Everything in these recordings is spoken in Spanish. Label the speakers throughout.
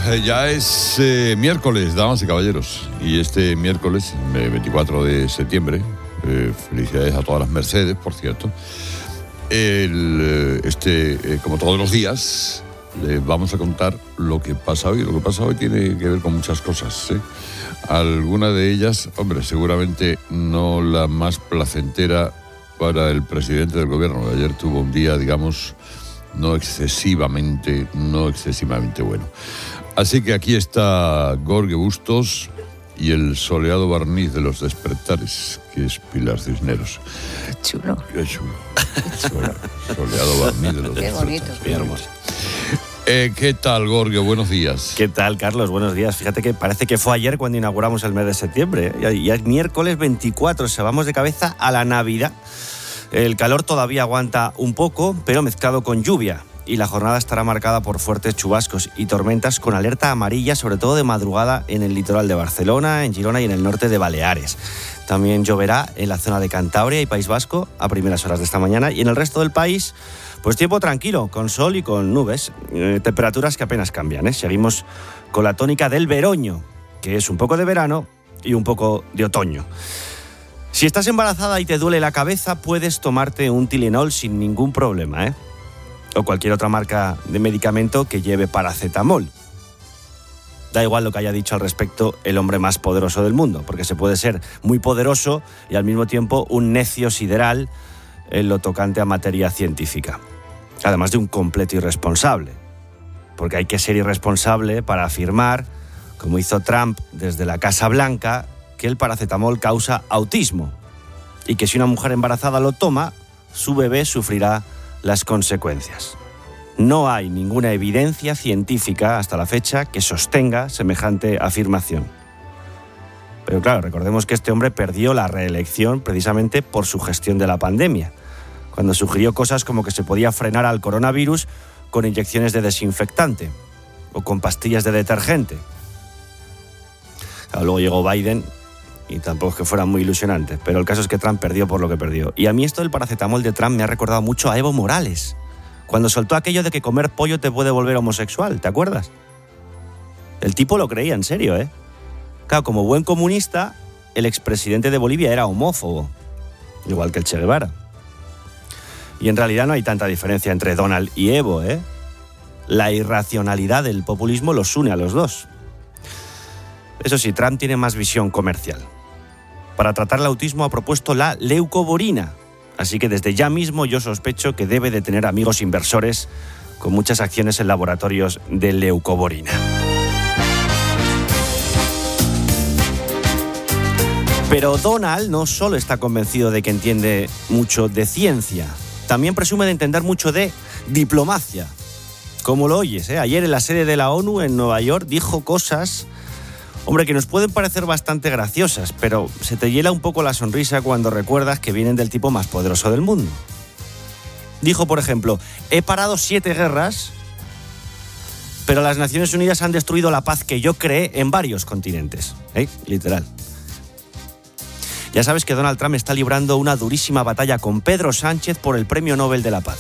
Speaker 1: ya es miércoles, damas y caballeros. Y este miércoles, 24 de septiembre, felicidades a todas las Mercedes, por cierto. Como todos los días, les vamos a contar lo que pasa hoy. Lo que pasa hoy tiene que ver con muchas cosas, ¿eh? Alguna de ellas, hombre, seguramente no la más placentera para el presidente del gobierno. Ayer tuvo un día, digamos, no excesivamente bueno. Así que aquí está Jorge Bustos y el soleado barniz de los despertares, que es Pilar Cisneros.
Speaker 2: Qué chulo.
Speaker 1: Qué chulo. Soleado barniz de los
Speaker 2: Qué
Speaker 1: despertares.
Speaker 2: bonito.
Speaker 1: Qué hermoso. ¿Qué tal, Jorge? Buenos días.
Speaker 3: ¿Qué tal, Carlos? Buenos días. Fíjate que parece que fue ayer cuando inauguramos el mes de septiembre. Ya es miércoles 24, se vamos de cabeza a la Navidad. El calor todavía aguanta un poco, pero mezclado con lluvia. Y la jornada estará marcada por fuertes chubascos y tormentas con alerta amarilla, sobre todo de madrugada en el litoral de Barcelona, en Girona y en el norte de Baleares. También lloverá en la zona de Cantabria y País Vasco a primeras horas de esta mañana. Y en el resto del país, pues tiempo tranquilo, con sol y con nubes. Temperaturas que apenas cambian, ¿eh? Seguimos con la tónica del veroño, que es un poco de verano y un poco de otoño. Si estás embarazada y te duele la cabeza, puedes tomarte un Tylenol sin ningún problema, ¿eh? O cualquier otra marca de medicamento que lleve paracetamol. Da igual lo que haya dicho al respecto el hombre más poderoso del mundo, porque se puede ser muy poderoso y al mismo tiempo un necio sideral en lo tocante a materia científica. Además de un completo irresponsable, porque hay que ser irresponsable para afirmar, como hizo Trump desde la Casa Blanca, que el paracetamol causa autismo y que si una mujer embarazada lo toma, su bebé sufrirá las consecuencias. No hay ninguna evidencia científica hasta la fecha que sostenga semejante afirmación. Pero claro, recordemos que este hombre perdió la reelección precisamente por su gestión de la pandemia, cuando sugirió cosas como que se podía frenar al coronavirus con inyecciones de desinfectante o con pastillas de detergente. Claro, luego llegó Biden y tampoco es que fuera muy ilusionante, pero el caso es que Trump perdió por lo que perdió. Y a mí esto del paracetamol de Trump me ha recordado mucho a Evo Morales, cuando soltó aquello de que comer pollo te puede volver homosexual, ¿te acuerdas? El tipo lo creía en serio, ¿eh? Claro, como buen comunista, el expresidente de Bolivia era homófobo, igual que el Che Guevara. Y en realidad no hay tanta diferencia entre Donald y Evo, ¿eh? La irracionalidad del populismo los une a los dos. Eso sí, Trump tiene más visión comercial. Para tratar el autismo ha propuesto la leucovorina. Así que desde ya mismo yo sospecho que debe de tener amigos inversores con muchas acciones en laboratorios de leucovorina. Pero Donald no solo está convencido de que entiende mucho de ciencia, también presume de entender mucho de diplomacia. Como lo oyes, ¿eh? Ayer en la sede de la ONU en Nueva York dijo cosas, hombre, que nos pueden parecer bastante graciosas, pero se te hiela un poco la sonrisa cuando recuerdas que vienen del tipo más poderoso del mundo. Dijo, por ejemplo, he parado 7 guerras, pero las Naciones Unidas han destruido la paz que yo creé en varios continentes. Literal. Ya sabes que Donald Trump está librando una durísima batalla con Pedro Sánchez por el Premio Nobel de la Paz.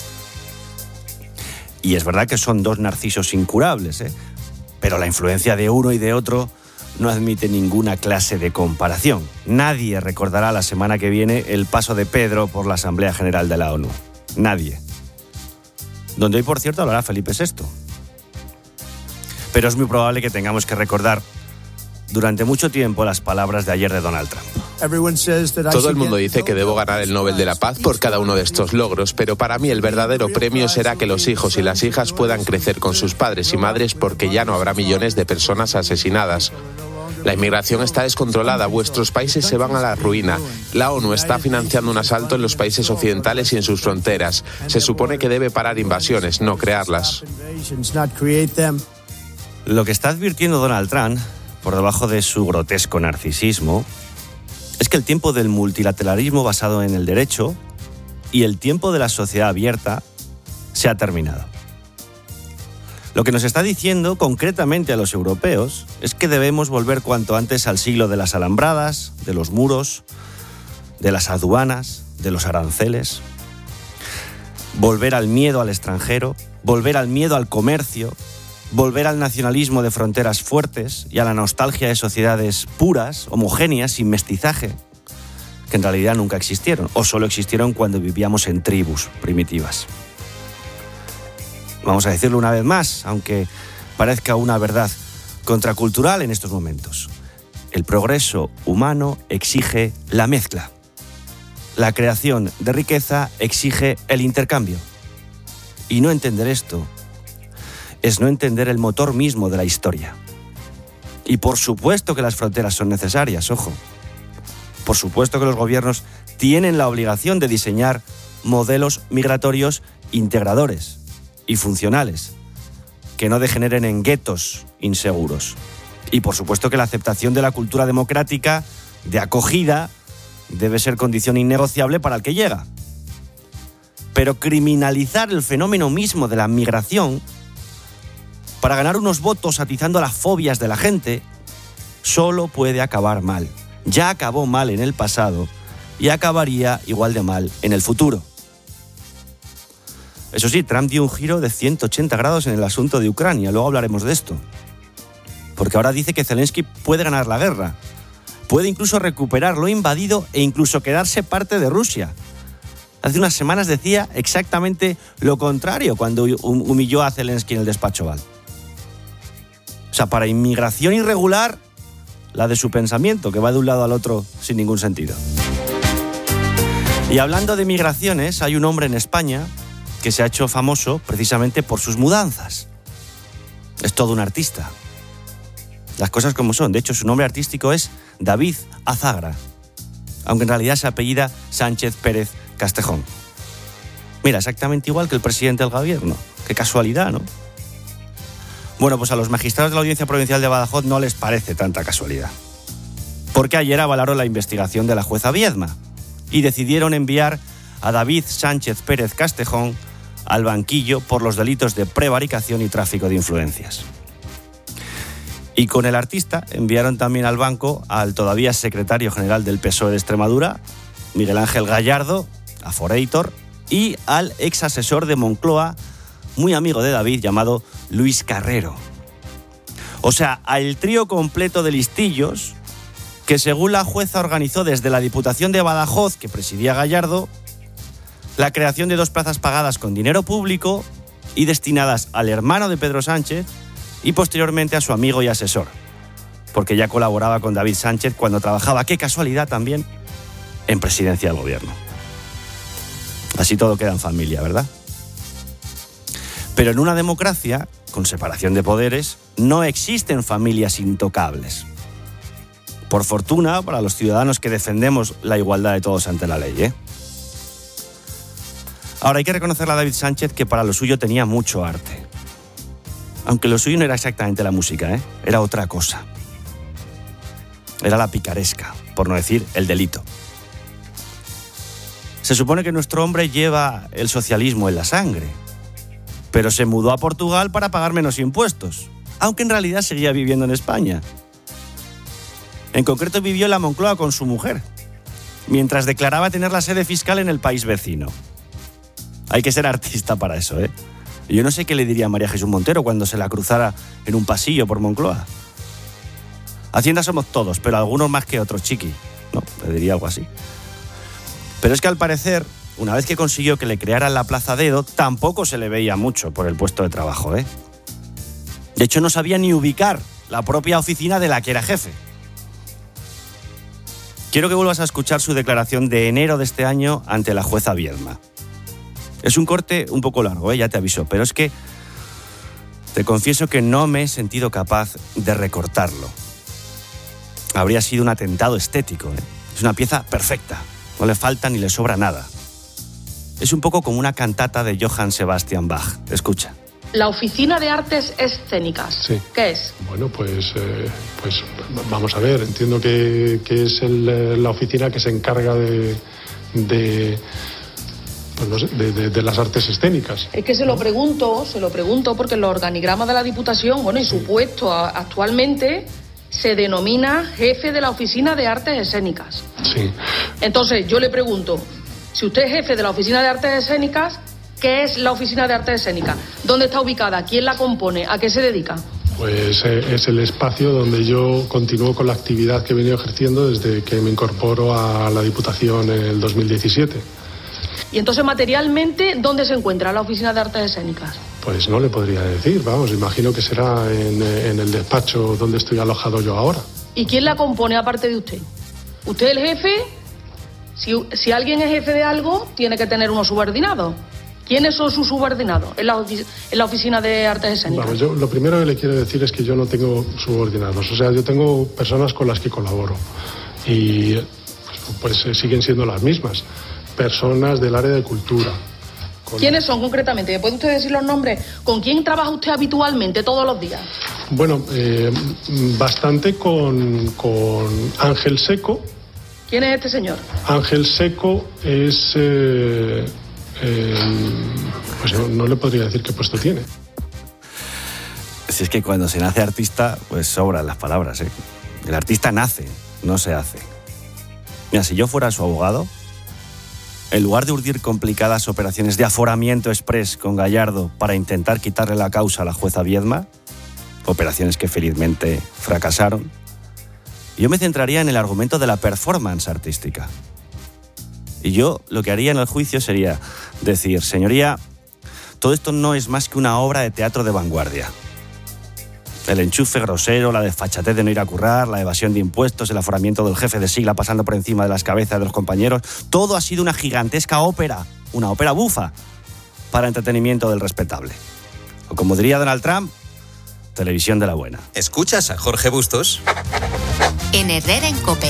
Speaker 3: Y es verdad que son dos narcisos incurables, ¿eh? Pero la influencia de uno y de otro no admite ninguna clase de comparación. Nadie recordará la semana que viene el paso de Pedro por la Asamblea General de la ONU. Nadie. Donde hoy, por cierto, hablará Felipe VI. Pero es muy probable que tengamos que recordar durante mucho tiempo las palabras de ayer de Donald Trump.
Speaker 4: Todo el mundo dice que debo ganar el Nobel de la Paz por cada uno de estos logros, pero para mí el verdadero premio será que los hijos y las hijas puedan crecer con sus padres y madres porque ya no habrá millones de personas asesinadas. La inmigración está descontrolada, vuestros países se van a la ruina. La ONU está financiando un asalto en los países occidentales y en sus fronteras. Se supone que debe parar invasiones, no crearlas.
Speaker 3: Lo que está advirtiendo Donald Trump, por debajo de su grotesco narcisismo, es que el tiempo del multilateralismo basado en el derecho y el tiempo de la sociedad abierta se ha terminado. Lo que nos está diciendo concretamente a los europeos es que debemos volver cuanto antes al siglo de las alambradas, de los muros, de las aduanas, de los aranceles. Volver al miedo al extranjero, volver al miedo al comercio, volver al nacionalismo de fronteras fuertes y a la nostalgia de sociedades puras, homogéneas, sin mestizaje, que en realidad nunca existieron, o solo existieron cuando vivíamos en tribus primitivas. Vamos a decirlo una vez más, aunque parezca una verdad contracultural en estos momentos. El progreso humano exige la mezcla. La creación de riqueza exige el intercambio. Y no entender esto es no entender el motor mismo de la historia. Y por supuesto que las fronteras son necesarias, ojo. Por supuesto que los gobiernos tienen la obligación de diseñar modelos migratorios integradores y funcionales, que no degeneren en guetos inseguros. Y por supuesto que la aceptación de la cultura democrática de acogida debe ser condición innegociable para el que llega. Pero criminalizar el fenómeno mismo de la migración para ganar unos votos atizando las fobias de la gente solo puede acabar mal. Ya acabó mal en el pasado y acabaría igual de mal en el futuro. Eso sí, Trump dio un giro de 180 grados en el asunto de Ucrania. Luego hablaremos de esto. Porque ahora dice que Zelensky puede ganar la guerra. Puede incluso recuperar lo invadido e incluso quedarse parte de Rusia. Hace unas semanas decía exactamente lo contrario cuando humilló a Zelensky en el despacho Oval. O sea, para inmigración irregular, la de su pensamiento, que va de un lado al otro sin ningún sentido. Y hablando de migraciones, hay un hombre en España que se ha hecho famoso precisamente por sus mudanzas. Es todo un artista. Las cosas como son. De hecho, su nombre artístico es David Azagra, aunque en realidad se apellida Sánchez Pérez Castejón. Mira, exactamente igual que el presidente del gobierno. Qué casualidad, ¿no? Bueno, pues a los magistrados de la Audiencia Provincial de Badajoz no les parece tanta casualidad. Porque ayer avalaron la investigación de la jueza Viedma y decidieron enviar a David Sánchez Pérez Castejón al banquillo por los delitos de prevaricación y tráfico de influencias. Y con el artista enviaron también al banco al todavía secretario general del PSOE de Extremadura, Miguel Ángel Gallardo, Aforeitor, y al ex asesor de Moncloa, muy amigo de David, llamado Luis Carrero. O sea, al trío completo de listillos que, según la jueza, organizó desde la Diputación de Badajoz, que presidía Gallardo, la creación de 2 plazas pagadas con dinero público y destinadas al hermano de Pedro Sánchez y posteriormente a su amigo y asesor, porque ya colaboraba con David Sánchez cuando trabajaba, qué casualidad también, en presidencia del gobierno. Así todo queda en familia, ¿verdad? Pero en una democracia, con separación de poderes, no existen familias intocables. Por fortuna, para los ciudadanos que defendemos la igualdad de todos ante la ley, ¿eh? Ahora, hay que reconocerle a David Sánchez que para lo suyo tenía mucho arte. Aunque lo suyo no era exactamente la música, ¿eh? Era otra cosa. Era la picaresca, por no decir el delito. Se supone que nuestro hombre lleva el socialismo en la sangre, pero se mudó a Portugal para pagar menos impuestos, aunque en realidad seguía viviendo en España. En concreto vivió en la Moncloa con su mujer, mientras declaraba tener la sede fiscal en el país vecino. Hay que ser artista para eso, ¿eh? Yo no sé qué le diría a María Jesús Montero cuando se la cruzara en un pasillo por Moncloa. Hacienda somos todos, pero algunos más que otros, chiqui. No, le diría algo así. Pero es que al parecer, una vez que consiguió que le crearan la Plaza Dedo, tampoco se le veía mucho por el puesto de trabajo, ¿eh? De hecho, no sabía ni ubicar la propia oficina de la que era jefe. Quiero que vuelvas a escuchar su declaración de enero de este año ante la jueza Viedma. Es un corte un poco largo, ya te aviso, pero es que te confieso que no me he sentido capaz de recortarlo. Habría sido un atentado estético, ¿eh? Es una pieza perfecta, no le falta ni le sobra nada. Es un poco como una cantata de Johann Sebastian Bach. Escucha.
Speaker 2: La Oficina de Artes Escénicas. Sí. ¿Qué es?
Speaker 5: Bueno, pues vamos a ver. Entiendo que es la oficina que se encarga de las artes escénicas.
Speaker 2: Es que se lo pregunto porque en los organigramas de la Diputación, bueno, y su puesto actualmente se denomina jefe de la Oficina de Artes Escénicas.
Speaker 5: Sí.
Speaker 2: Entonces, yo le pregunto, si usted es jefe de la Oficina de Artes Escénicas, ¿Qué es la Oficina de Artes Escénicas? ¿Dónde está ubicada? ¿Quién la compone? ¿A qué se dedica?
Speaker 5: Pues es el espacio donde yo continúo con la actividad que he venido ejerciendo desde que me incorporo a la Diputación en el 2017.
Speaker 2: Y entonces, materialmente, ¿dónde se encuentra la Oficina de Artes Escénicas?
Speaker 5: Pues no le podría decir, vamos, imagino que será en el despacho donde estoy alojado yo ahora.
Speaker 2: ¿Y quién la compone aparte de usted? ¿Usted es el jefe? Si alguien es jefe de algo, tiene que tener unos subordinados. ¿Quiénes son sus subordinados en la Oficina de Artes Escénicas?
Speaker 5: Vamos, yo lo primero que le quiero decir es que yo no tengo subordinados. O sea, yo tengo personas con las que colaboro. Y pues siguen siendo las mismas. Personas del área de cultura.
Speaker 2: ¿Quiénes son concretamente? ¿Me puede usted decir los nombres? ¿Con quién trabaja usted habitualmente todos los días?
Speaker 5: Bueno, bastante con Ángel Seco.
Speaker 2: ¿Quién es este señor?
Speaker 5: Ángel Seco es... pues no le podría decir qué puesto tiene.
Speaker 3: Si es que cuando se nace artista, pues sobran las palabras, ¿eh? El artista nace, no se hace. Mira, si yo fuera su abogado, en lugar de urdir complicadas operaciones de aforamiento express con Gallardo para intentar quitarle la causa a la jueza Viedma, operaciones que felizmente fracasaron, yo me centraría en el argumento de la performance artística. Y yo lo que haría en el juicio sería decir, señoría, todo esto no es más que una obra de teatro de vanguardia. El enchufe grosero, la desfachatez de no ir a currar, la evasión de impuestos, el aforamiento del jefe de sigla pasando por encima de las cabezas de los compañeros, todo ha sido una gigantesca ópera, una ópera bufa, para entretenimiento del respetable. O como diría Donald Trump, televisión de la buena.
Speaker 6: ¿Escuchas a Jorge Bustos?
Speaker 7: En Herrera en COPE.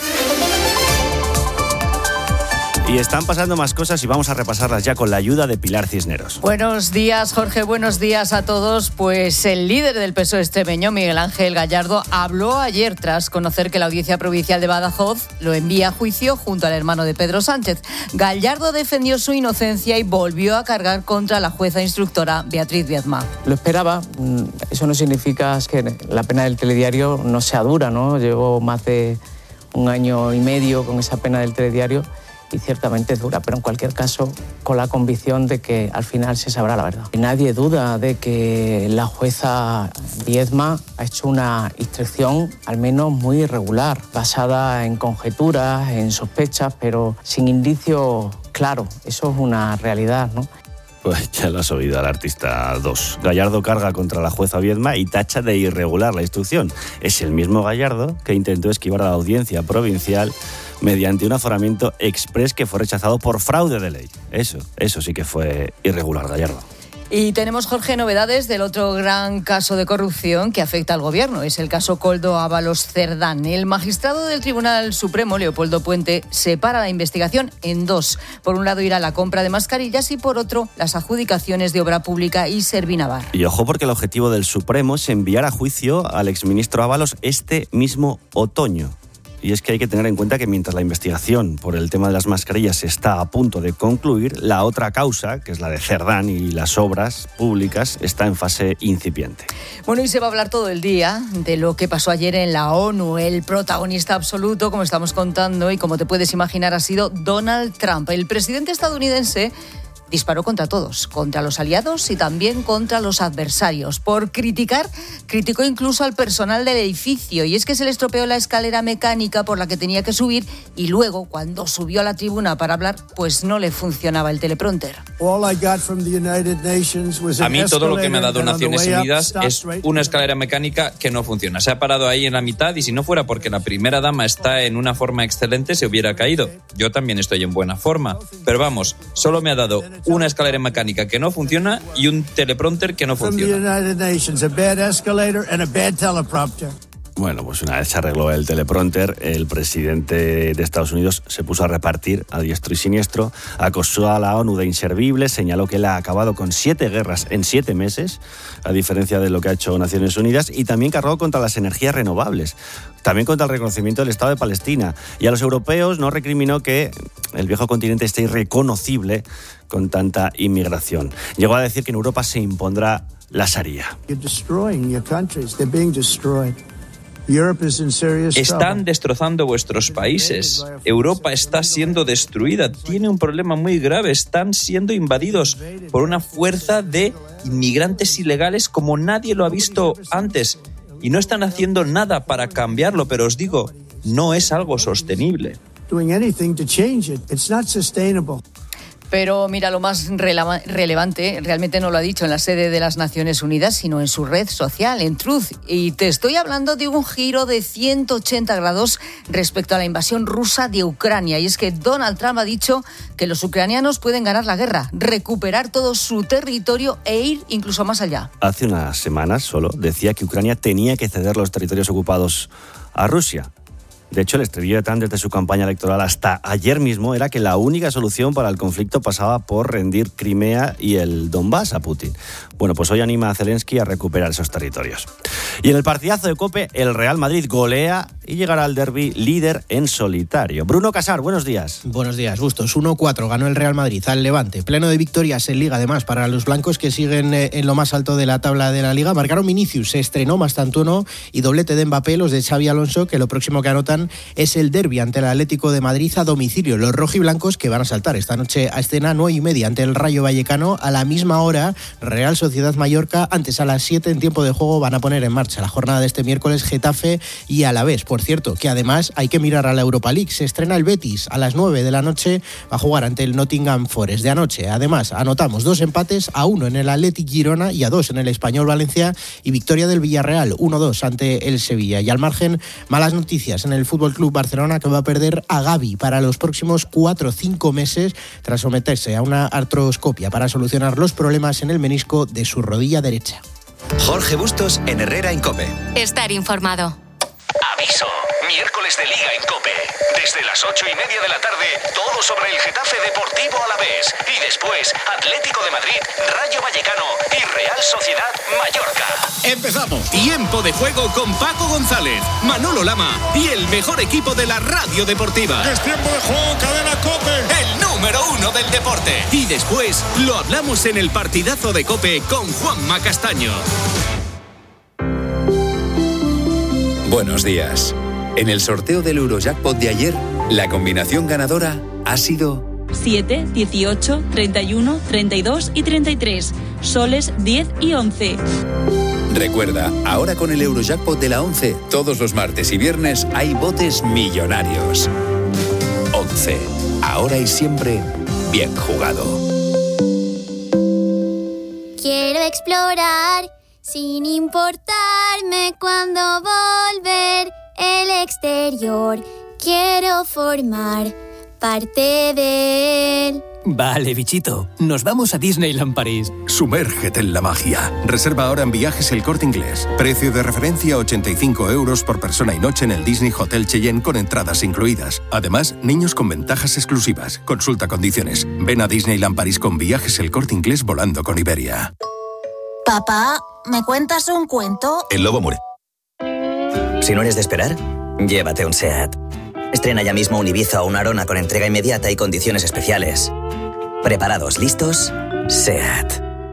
Speaker 3: Y están pasando más cosas y vamos a repasarlas ya con la ayuda de Pilar Cisneros.
Speaker 8: Buenos días, Jorge, buenos días a todos. Pues el líder del PSOE extremeño, Miguel Ángel Gallardo, habló ayer tras conocer que la Audiencia Provincial de Badajoz lo envía a juicio junto al hermano de Pedro Sánchez. Gallardo defendió su inocencia y volvió a cargar contra la jueza instructora Beatriz Viedma.
Speaker 9: Lo esperaba, eso no significa que la pena del telediario no sea dura, ¿no? Llevo más de 1 año y medio con esa pena del telediario y ciertamente es dura, pero en cualquier caso con la convicción de que al final se sabrá la verdad. Y nadie duda de que la jueza Viedma ha hecho una instrucción al menos muy irregular, basada en conjeturas, en sospechas, pero sin indicios claros. Eso es una realidad, ¿no?
Speaker 3: Pues ya lo has oído al artista 2. Gallardo carga contra la jueza Viedma y tacha de irregular la instrucción. Es el mismo Gallardo que intentó esquivar a la audiencia provincial mediante un aforamiento express que fue rechazado por fraude de ley. Eso sí que fue irregular, Gallardo.
Speaker 8: Y tenemos, Jorge, novedades del otro gran caso de corrupción que afecta al gobierno. Es el caso Koldo Ábalos Cerdán. El magistrado del Tribunal Supremo, Leopoldo Puente, separa la investigación en 2. Por un lado irá la compra de mascarillas y por otro las adjudicaciones de obra pública y Servinavar.
Speaker 3: Y ojo, porque el objetivo del Supremo es enviar a juicio al exministro Ábalos este mismo otoño. Y es que hay que tener en cuenta que mientras la investigación por el tema de las mascarillas está a punto de concluir, la otra causa, que es la de Cerdán y las obras públicas, está en fase incipiente.
Speaker 8: Bueno, y se va a hablar todo el día de lo que pasó ayer en la ONU. El protagonista absoluto, como estamos contando y como te puedes imaginar, ha sido Donald Trump. El presidente estadounidense disparó contra todos, contra los aliados y también contra los adversarios. Por criticó incluso al personal del edificio, y es que se le estropeó la escalera mecánica por la que tenía que subir y luego, cuando subió a la tribuna para hablar, pues no le funcionaba el teleprompter.
Speaker 10: A mí todo lo que me ha dado Naciones Unidas es una escalera mecánica que no funciona. Se ha parado ahí en la mitad y si no fuera porque la primera dama está en una forma excelente se hubiera caído. Yo también estoy en buena forma. Pero vamos, solo me ha dado una escalera mecánica que no funciona y un teleprompter que no funciona.
Speaker 3: Bueno, pues una vez se arregló el teleprompter, el presidente de Estados Unidos se puso a repartir a diestro y siniestro, acusó a la ONU de inservible, señaló que él ha acabado con 7 guerras en 7 meses, a diferencia de lo que ha hecho Naciones Unidas, y también cargó contra las energías renovables, también contra el reconocimiento del Estado de Palestina. Y a los europeos no recriminó que el viejo continente esté irreconocible con tanta inmigración. Llegó a decir que en Europa se impondrá la Sharia.
Speaker 10: Están destrozando vuestros países. Europa está siendo destruida. Tiene un problema muy grave. Están siendo invadidos por una fuerza de inmigrantes ilegales como nadie lo ha visto antes. Y no están haciendo nada para cambiarlo, pero os digo, no es algo sostenible.
Speaker 8: Pero mira, lo más relevante realmente no lo ha dicho en la sede de las Naciones Unidas, sino en su red social, en Truth. Y te estoy hablando de un giro de 180 grados respecto a la invasión rusa de Ucrania. Y es que Donald Trump ha dicho que los ucranianos pueden ganar la guerra, recuperar todo su territorio e ir incluso más allá.
Speaker 3: Hace unas semanas solo decía que Ucrania tenía que ceder los territorios ocupados a Rusia. De hecho, el estribillo de Trump desde su campaña electoral hasta ayer mismo era que la única solución para el conflicto pasaba por rendir Crimea y el Donbass a Putin. Bueno, pues hoy anima a Zelensky a recuperar esos territorios. Y en el partidazo de COPE, el Real Madrid golea y llegará al derbi líder en solitario. Bruno Casar, buenos días.
Speaker 11: Buenos días, Bustos. 1-4 ganó el Real Madrid al Levante. Pleno de victorias en Liga, además, para los blancos que siguen en lo más alto de la tabla de la Liga. Marcaron Vinicius, se estrenó Mastantuono y doblete de Mbappé, los de Xavi Alonso, que lo próximo que anotan es el derbi ante el Atlético de Madrid a domicilio. Los rojiblancos que van a saltar esta noche a escena 9:30 ante el Rayo Vallecano. A la misma hora, Real Sociedad Mallorca. Antes, a las 7 en tiempo de juego, van a poner en marcha la jornada de este miércoles Getafe y Alavés. Por cierto, que además hay que mirar a la Europa League. Se estrena el Betis a las 9 de la noche. Va a jugar ante el Nottingham Forest de anoche. Además, anotamos 2 empates, a 1 en el Athletic Girona y a 2 en el Español Valencia, y victoria del Villarreal 1-2 ante el Sevilla. Y al margen, malas noticias en el Fútbol Club Barcelona, que va a perder a Gavi para los próximos 4 o 5 meses tras someterse a una artroscopia para solucionar los problemas en el menisco de su rodilla derecha.
Speaker 6: Jorge Bustos en Herrera en COPE.
Speaker 7: Estar informado.
Speaker 12: Aviso, miércoles de Liga en COPE. Desde las 8:30 de la tarde, todo sobre el Getafe Deportivo Alavés. Y después, Atlético de Madrid, Rayo Vallecano y Real Sociedad Mallorca.
Speaker 13: Empezamos. Tiempo de juego con Paco González, Manolo Lama y el mejor equipo de la radio deportiva.
Speaker 14: Es tiempo de juego, cadena COPE.
Speaker 13: El número 1 del deporte. Y después lo hablamos en el partidazo de COPE con Juanma Castaño.
Speaker 15: Buenos días. En el sorteo del Eurojackpot de ayer, la combinación ganadora ha sido
Speaker 16: 7, 18, 31, 32 y 33. Soles 10 y 11.
Speaker 15: Recuerda, ahora con el Eurojackpot de la 11, todos los martes y viernes hay botes millonarios. 11. Ahora y siempre, bien jugado.
Speaker 17: Quiero explorar sin importarme cuándo volver el exterior. Quiero formar parte de él.
Speaker 18: Vale, bichito, nos vamos a Disneyland París.
Speaker 19: Sumérgete en la magia. Reserva ahora en Viajes El Corte Inglés. Precio de referencia 85 € por persona y noche en el Disney Hotel Cheyenne con entradas incluidas. Además, niños con ventajas exclusivas. Consulta condiciones. Ven a Disneyland París con Viajes El Corte Inglés volando con Iberia.
Speaker 17: Papá, ¿me cuentas un cuento?
Speaker 6: El lobo muere. Si no eres de esperar, llévate un SEAT. Estrena ya mismo un Ibiza o un Arona con entrega inmediata y condiciones especiales. ¿Preparados? ¿Listos? SEAT.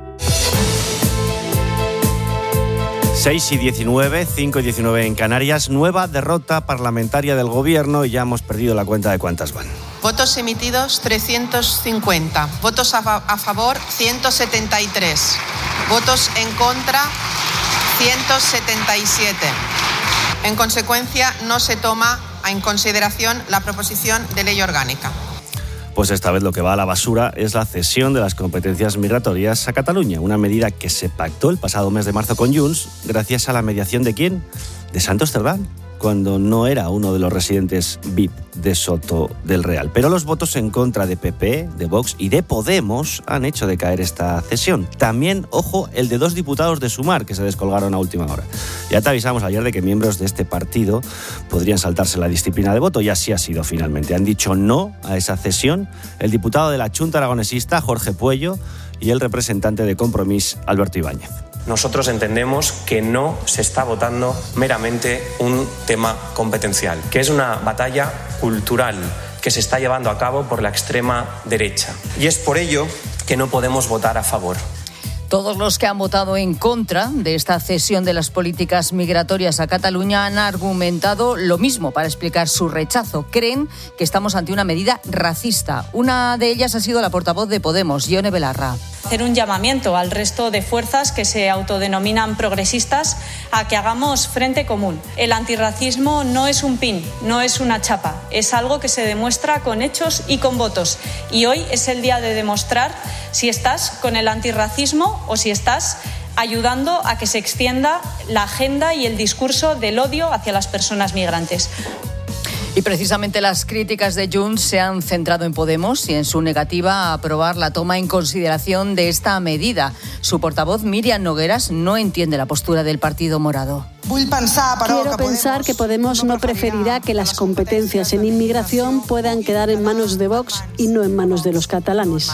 Speaker 3: 6:19, 5:19 en Canarias. Nueva derrota parlamentaria del gobierno y ya hemos perdido la cuenta de cuántas van.
Speaker 20: Votos emitidos 350. Votos a favor 173. Votos en contra 177. En consecuencia, no se toma en consideración la proposición de ley orgánica.
Speaker 3: Pues esta vez lo que va a la basura es la cesión de las competencias migratorias a Cataluña, una medida que se pactó el pasado mes de marzo con Junts, gracias a la mediación de ¿quién? De Santos Cerdán, cuando no era uno de los residentes VIP de Soto del Real. Pero los votos en contra de PP, de Vox y de Podemos han hecho decaer esta cesión. También, ojo, el de 2 diputados de Sumar, que se descolgaron a última hora. Ya te avisamos ayer de que miembros de este partido podrían saltarse la disciplina de voto, y así ha sido finalmente. Han dicho no a esa cesión el diputado de la Chunta Aragonesista, Jorge Puello, y el representante de Compromís, Alberto Ibáñez.
Speaker 21: Nosotros entendemos que no se está votando meramente un tema competencial, que es una batalla cultural que se está llevando a cabo por la extrema derecha. Y es por ello que no podemos votar a favor.
Speaker 8: Todos los que han votado en contra de esta cesión de las políticas migratorias a Cataluña han argumentado lo mismo para explicar su rechazo. Creen que estamos ante una medida racista. Una de ellas ha sido la portavoz de Podemos, Ione Belarra.
Speaker 1: Hacer un llamamiento al resto de fuerzas que se autodenominan progresistas a que hagamos frente común. El antirracismo no es un pin, no es una chapa, es algo que se demuestra con hechos y con votos. Y hoy es el día de demostrar si estás con el antirracismo o si estás ayudando a que se extienda la agenda y el discurso del odio hacia las personas migrantes.
Speaker 8: Y precisamente las críticas de Junts se han centrado en Podemos y en su negativa a aprobar la toma en consideración de esta medida. Su portavoz, Míriam Nogueras, no entiende la postura del Partido Morado.
Speaker 22: Quiero pensar que Podemos no preferirá que las competencias en inmigración puedan quedar en manos de Vox y no en manos de los catalanes.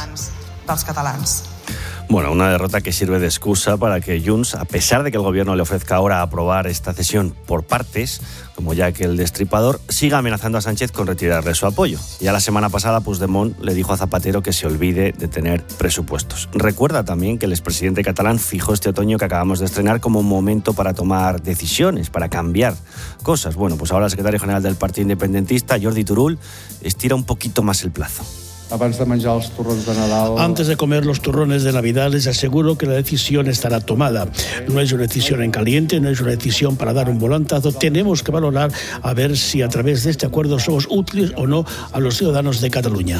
Speaker 3: Bueno, una derrota que sirve de excusa para que Junts, a pesar de que el gobierno le ofrezca ahora aprobar esta cesión por partes, como Jack el Destripador, siga amenazando a Sánchez con retirarle su apoyo. Ya la semana pasada Puigdemont le dijo a Zapatero que se olvide de tener presupuestos. Recuerda también que el expresidente catalán fijó este otoño que acabamos de estrenar como un momento para tomar decisiones, para cambiar cosas. Bueno, pues ahora el secretario general del Partido Independentista, Jordi Turull, estira un poquito más el plazo.
Speaker 23: Antes de comer los turrones de Navidad, les aseguro que la decisión estará tomada. No es una decisión en caliente, no es una decisión para dar un volantazo. Tenemos que valorar a ver si a través de este acuerdo somos útiles o no a los ciudadanos de Cataluña.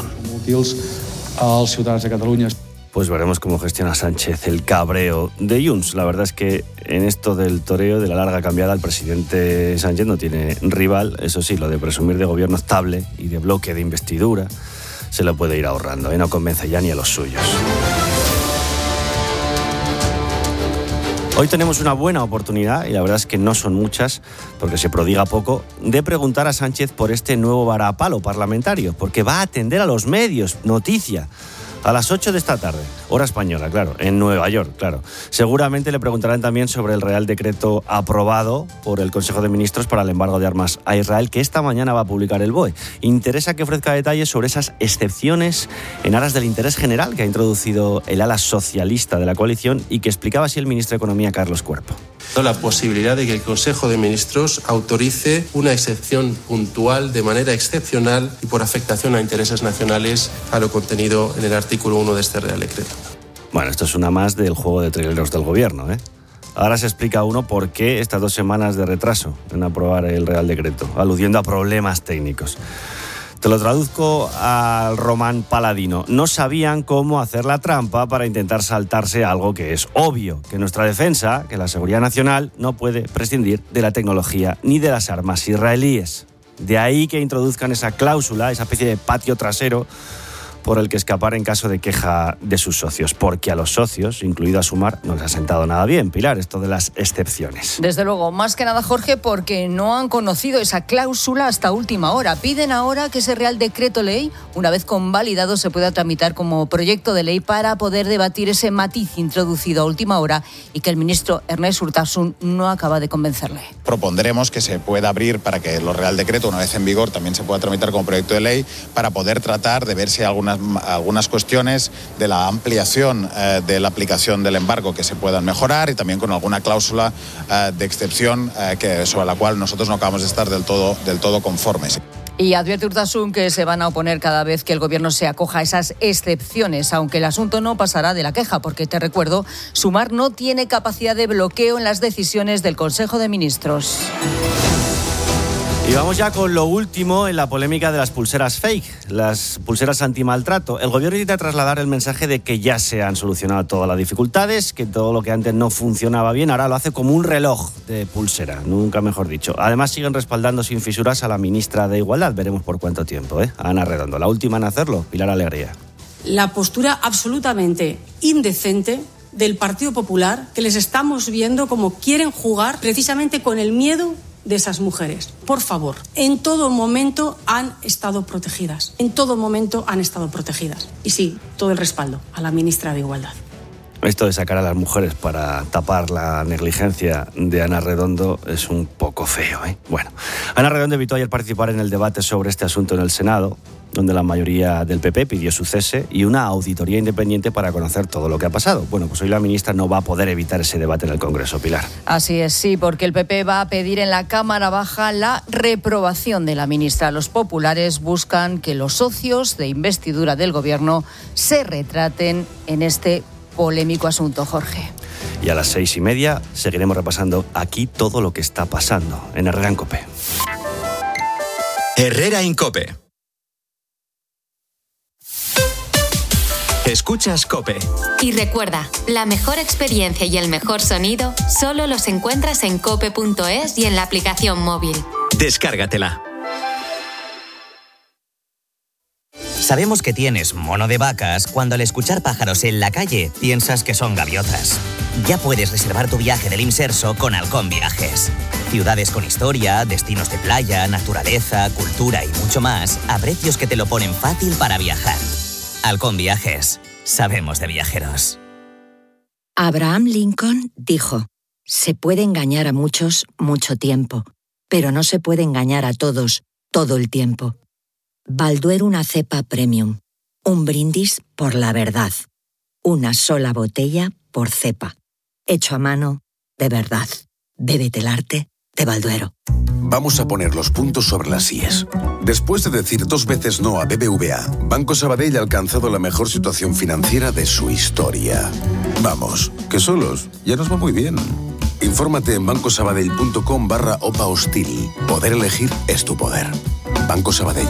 Speaker 3: Pues veremos cómo gestiona Sánchez el cabreo de Junts. La verdad es que en esto del toreo de la larga cambiada, el presidente Sánchez no tiene rival. Eso sí, lo de presumir de gobierno estable y de bloque de investidura se lo puede ir ahorrando, no convence ya ni a los suyos. Hoy tenemos una buena oportunidad, y la verdad es que no son muchas, porque se prodiga poco, de preguntar a Sánchez por este nuevo varapalo parlamentario, porque va a atender a los medios, noticia, a las 8 de esta tarde, hora española, claro, en Nueva York, claro. Seguramente le preguntarán también sobre el Real Decreto aprobado por el Consejo de Ministros para el embargo de armas a Israel, que esta mañana va a publicar el BOE. Interesa que ofrezca detalles sobre esas excepciones en aras del interés general que ha introducido el ala socialista de la coalición y que explicaba así el ministro de Economía, Carlos Cuerpo.
Speaker 24: La posibilidad de que el Consejo de Ministros autorice una excepción puntual de manera excepcional y por afectación a intereses nacionales a lo contenido en el artículo 1 de este Real Decreto.
Speaker 3: Bueno, esto es una más del juego de trileros del gobierno, ¿eh? Ahora se explica uno por qué estas 2 semanas de retraso en aprobar el Real Decreto, aludiendo a problemas técnicos. Te lo traduzco al Román Paladino. No sabían cómo hacer la trampa para intentar saltarse algo que es obvio, que nuestra defensa, que la seguridad nacional, no puede prescindir de la tecnología ni de las armas israelíes. De ahí que introduzcan esa cláusula, esa especie de patio trasero, por el que escapar en caso de queja de sus socios, porque a los socios, incluido a Sumar, no les ha sentado nada bien, Pilar, esto de las excepciones.
Speaker 8: Desde luego, más que nada, Jorge, porque no han conocido esa cláusula hasta última hora. Piden ahora que ese Real Decreto Ley, una vez convalidado, se pueda tramitar como proyecto de ley para poder debatir ese matiz introducido a última hora y que el ministro Ernest Urtasun no acaba de convencerle.
Speaker 25: Propondremos que se pueda abrir para que los Real Decreto, una vez en vigor, también se pueda tramitar como proyecto de ley para poder tratar de ver si hay algunas cuestiones de la ampliación de la aplicación del embargo que se puedan mejorar y también con alguna cláusula de excepción sobre la cual nosotros no acabamos de estar del todo conformes.
Speaker 8: Y advierte Urtasun que se van a oponer cada vez que el gobierno se acoja a esas excepciones, aunque el asunto no pasará de la queja, porque te recuerdo, Sumar no tiene capacidad de bloqueo en las decisiones del Consejo de Ministros.
Speaker 3: Y vamos ya con lo último en la polémica de las pulseras fake, las pulseras antimaltrato. El gobierno intenta trasladar el mensaje de que ya se han solucionado todas las dificultades, que todo lo que antes no funcionaba bien, ahora lo hace como un reloj de pulsera, nunca mejor dicho. Además siguen respaldando sin fisuras a la ministra de Igualdad, veremos por cuánto tiempo, Ana Redondo, la última en hacerlo, Pilar Alegría.
Speaker 26: La postura absolutamente indecente del Partido Popular, que les estamos viendo como quieren jugar precisamente con el miedo de esas mujeres. Por favor, en todo momento han estado protegidas. En todo momento han estado protegidas. Y sí, todo el respaldo a la ministra de Igualdad.
Speaker 3: Esto de sacar a las mujeres para tapar la negligencia de Ana Redondo es un poco feo, ¿eh? Bueno, Ana Redondo evitó ayer participar en el debate sobre este asunto en el Senado, donde la mayoría del PP pidió su cese y una auditoría independiente para conocer todo lo que ha pasado. Bueno, pues hoy la ministra no va a poder evitar ese debate en el Congreso, Pilar.
Speaker 8: Así es, sí, porque el PP va a pedir en la Cámara Baja la reprobación de la ministra. Los populares buscan que los socios de investidura del Gobierno se retraten en este polémico asunto, Jorge.
Speaker 3: Y a las 6:30 seguiremos repasando aquí todo lo que está pasando en Herrera en COPE.
Speaker 2: Herrera en COPE. Escuchas COPE.
Speaker 7: Y recuerda, la mejor experiencia y el mejor sonido solo los encuentras en cope.es y en la aplicación móvil.
Speaker 2: Descárgatela.
Speaker 6: Sabemos que tienes mono de vacas cuando al escuchar pájaros en la calle piensas que son gaviotas. Ya puedes reservar tu viaje del Imserso con Halcón Viajes. Ciudades con historia, destinos de playa, naturaleza, cultura y mucho más a precios que te lo ponen fácil para viajar. Halcón Viajes. Sabemos de viajeros.
Speaker 4: Abraham Lincoln dijo: se puede engañar a muchos mucho tiempo, pero no se puede engañar a todos todo el tiempo. Balduero una cepa premium. Un brindis por la verdad. Una sola botella por cepa. Hecho a mano, de verdad. Bébete el arte de Balduero.
Speaker 5: Vamos a poner los puntos sobre las íes. Después de decir 2 veces no a BBVA, Banco Sabadell ha alcanzado la mejor situación financiera de su historia. Vamos, que solos ya nos va muy bien. Infórmate en bancosabadell.com/OPA hostil. Poder elegir es tu poder. Banco Sabadell.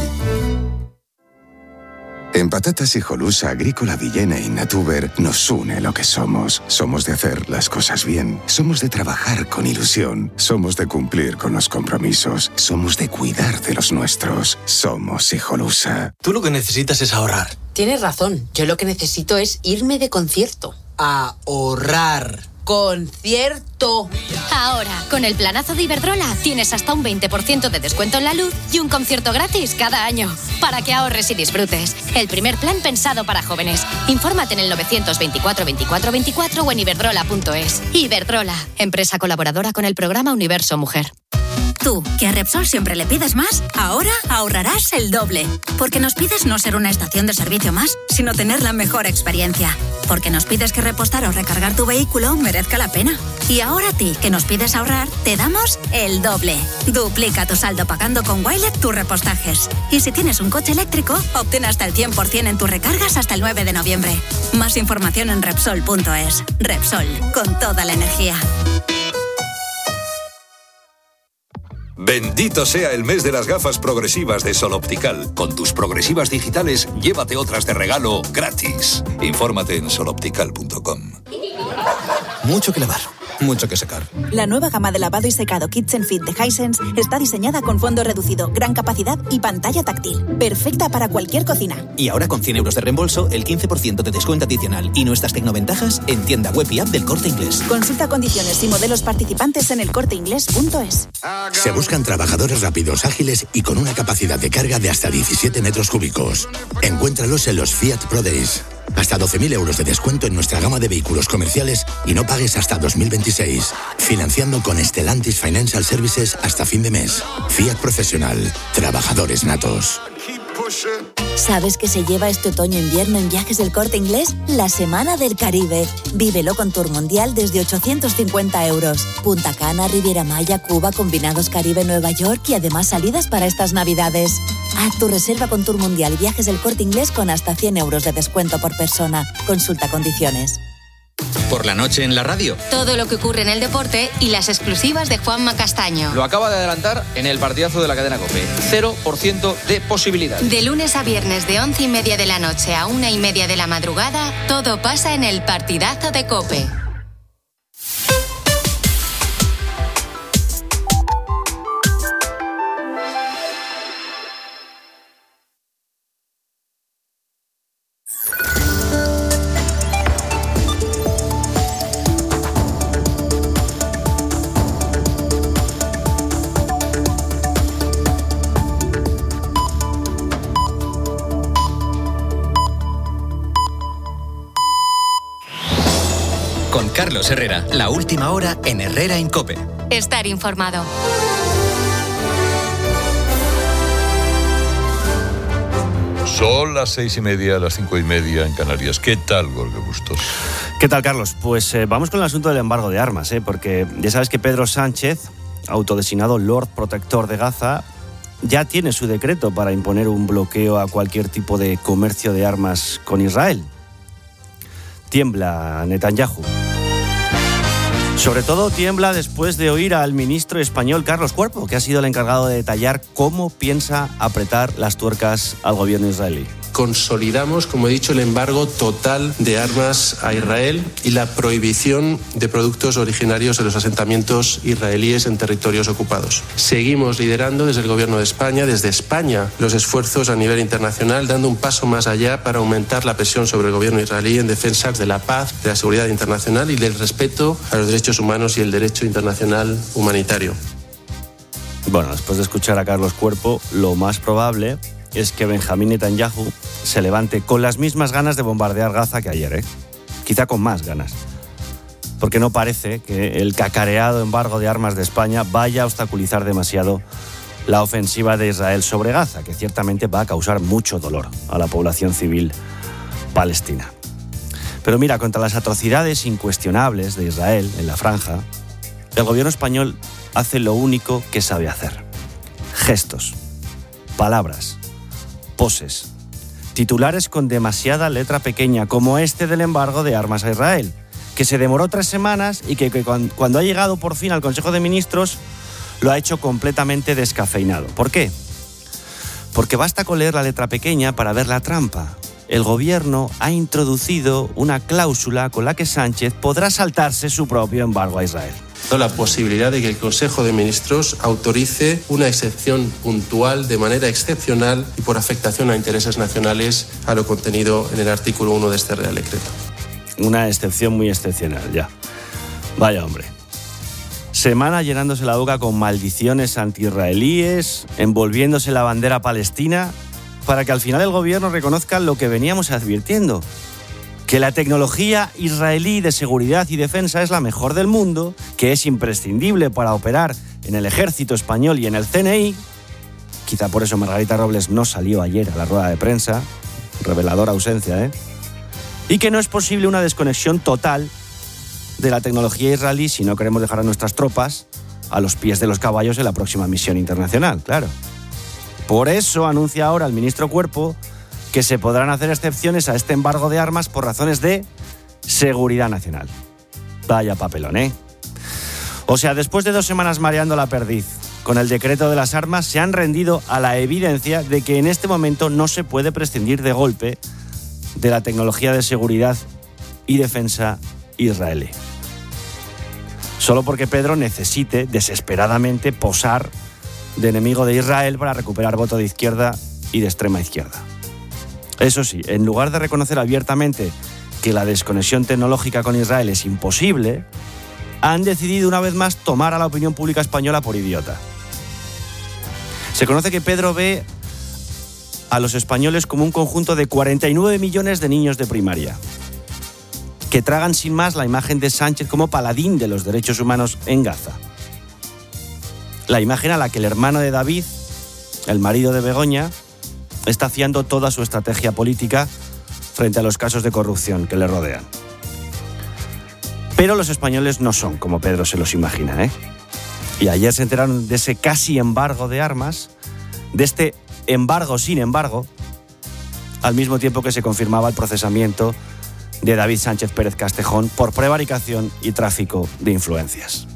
Speaker 9: En Patatas Hijolusa, Agrícola Villena y Natuber nos une lo que somos. Somos de hacer las cosas bien. Somos de trabajar con ilusión. Somos de cumplir con los compromisos. Somos de cuidar de los nuestros. Somos Hijolusa.
Speaker 10: Tú lo que necesitas es ahorrar.
Speaker 11: Tienes razón. Yo lo que necesito es irme de concierto.
Speaker 10: Ahorrar.
Speaker 11: ¡Concierto!
Speaker 27: Ahora, con el planazo de Iberdrola, tienes hasta un 20% de descuento en la luz y un concierto gratis cada año. Para que ahorres y disfrutes. El primer plan pensado para jóvenes. Infórmate en el 924 24 24 o en iberdrola.es. Iberdrola, empresa colaboradora con el programa Universo Mujer.
Speaker 28: Tú, que a Repsol siempre le pides más, ahora ahorrarás el doble. Porque nos pides no ser una estación de servicio más, sino tener la mejor experiencia. Porque nos pides que repostar o recargar tu vehículo merezca la pena. Y ahora a ti, que nos pides ahorrar, te damos el doble. Duplica tu saldo pagando con Wilet tus repostajes. Y si tienes un coche eléctrico, obtén hasta el 100% en tus recargas hasta el 9 de noviembre. Más información en Repsol.es. Repsol, con toda la energía.
Speaker 15: Bendito sea el mes de las gafas progresivas de Sol Optical. Con tus progresivas digitales, llévate otras de regalo gratis. Infórmate en soloptical.com.
Speaker 18: Mucho que lavar, mucho que secar.
Speaker 29: La nueva gama de lavado y secado Kitchen Fit de Hisense está diseñada con fondo reducido, gran capacidad y pantalla táctil. Perfecta para cualquier cocina.
Speaker 18: Y ahora con 100 euros de reembolso, el 15% de descuento adicional y nuestras tecnoventajas en tienda web y app del Corte Inglés.
Speaker 29: Consulta condiciones y modelos participantes en elcorteinglés.es.
Speaker 30: Se buscan trabajadores rápidos, ágiles y con una capacidad de carga de hasta 17 metros cúbicos. Encuéntralos en los Fiat Pro Days. Hasta 12.000 euros de descuento en nuestra gama de vehículos comerciales y no pagues hasta 2026. Financiando con Stellantis Financial Services hasta fin de mes. Fiat Profesional. Trabajadores natos.
Speaker 29: ¿Sabes qué se lleva este otoño-invierno en Viajes del Corte Inglés? La Semana del Caribe. Vívelo con Tour Mundial desde 850 euros. Punta Cana, Riviera Maya, Cuba, combinados Caribe, Nueva York y además salidas para estas Navidades. Haz tu reserva con Tour Mundial y Viajes del Corte Inglés con hasta 100 euros de descuento por persona. Consulta condiciones.
Speaker 2: Por la noche en la radio.
Speaker 27: Todo lo que ocurre en el deporte y las exclusivas de Juanma Castaño.
Speaker 31: Lo acaba de adelantar en el partidazo de la cadena COPE. 0% de posibilidad.
Speaker 27: De lunes a viernes de 11:30 de la noche a 1:30 de la madrugada, todo pasa en el partidazo de COPE.
Speaker 2: Carlos Herrera, la última hora en Herrera en COPE.
Speaker 7: Estar informado.
Speaker 1: Son las 6:30, las 5:30 en Canarias. ¿Qué tal, Jorge Bustos?
Speaker 3: ¿Qué tal, Carlos? Pues vamos con el asunto del embargo de armas, porque ya sabes que Pedro Sánchez, autodesignado Lord Protector de Gaza, ya tiene su decreto para imponer un bloqueo a cualquier tipo de comercio de armas con Israel. Tiembla Netanyahu. Sobre todo tiembla después de oír al ministro español Carlos Cuerpo, que ha sido el encargado de detallar cómo piensa apretar las tuercas al gobierno israelí.
Speaker 24: Consolidamos, como he dicho, el embargo total de armas a Israel y la prohibición de productos originarios de los asentamientos israelíes en territorios ocupados. Seguimos liderando desde el Gobierno de España, desde España, los esfuerzos a nivel internacional, dando un paso más allá para aumentar la presión sobre el gobierno israelí en defensa de la paz, de la seguridad internacional y del respeto a los derechos humanos y el derecho internacional humanitario.
Speaker 3: Bueno, después de escuchar a Carlos Cuerpo, lo más probable es que Benjamín Netanyahu se levante con las mismas ganas de bombardear Gaza que ayer, quizá con más ganas. Porque no parece que el cacareado embargo de armas de España vaya a obstaculizar demasiado la ofensiva de Israel sobre Gaza, que ciertamente va a causar mucho dolor a la población civil palestina. Pero mira, contra las atrocidades incuestionables de Israel en la franja, el gobierno español hace lo único que sabe hacer: gestos, palabras, poses, titulares con demasiada letra pequeña, como este del embargo de armas a Israel, que se demoró 3 semanas y que cuando ha llegado por fin al Consejo de Ministros lo ha hecho completamente descafeinado. ¿Por qué? Porque basta con leer la letra pequeña para ver la trampa. El gobierno ha introducido una cláusula con la que Sánchez podrá saltarse su propio embargo a Israel.
Speaker 24: La posibilidad de que el Consejo de Ministros autorice una excepción puntual de manera excepcional y por afectación a intereses nacionales a lo contenido en el artículo 1 de este Real Decreto.
Speaker 3: Una excepción muy excepcional, ya. Vaya hombre. Semana llenándose la boca con maldiciones anti-israelíes, envolviéndose la bandera palestina, para que al final el gobierno reconozca lo que veníamos advirtiendo: que la tecnología israelí de seguridad y defensa es la mejor del mundo, que es imprescindible para operar en el ejército español y en el CNI. Quizá por eso Margarita Robles no salió ayer a la rueda de prensa, reveladora ausencia, y que no es posible una desconexión total de la tecnología israelí si no queremos dejar a nuestras tropas a los pies de los caballos en la próxima misión internacional, claro. Por eso anuncia ahora el ministro Cuerpo que se podrán hacer excepciones a este embargo de armas por razones de seguridad nacional. Vaya papelón, O sea, después de 2 semanas mareando la perdiz con el decreto de las armas, se han rendido a la evidencia de que en este momento no se puede prescindir de golpe de la tecnología de seguridad y defensa israelí. Solo porque Pedro necesite desesperadamente posar de enemigo de Israel para recuperar voto de izquierda y de extrema izquierda. Eso sí, en lugar de reconocer abiertamente que la desconexión tecnológica con Israel es imposible, han decidido una vez más tomar a la opinión pública española por idiota. Se conoce que Pedro ve a los españoles como un conjunto de 49 millones de niños de primaria, que tragan sin más la imagen de Sánchez como paladín de los derechos humanos en Gaza. La imagen a la que el hermano de David, el marido de Begoña, está fiando toda su estrategia política frente a los casos de corrupción que le rodean. Pero los españoles no son como Pedro se los imagina, Y ayer se enteraron de ese casi embargo de armas, de este embargo sin embargo, al mismo tiempo que se confirmaba el procesamiento de David Sánchez Pérez Castejón por prevaricación y tráfico de influencias.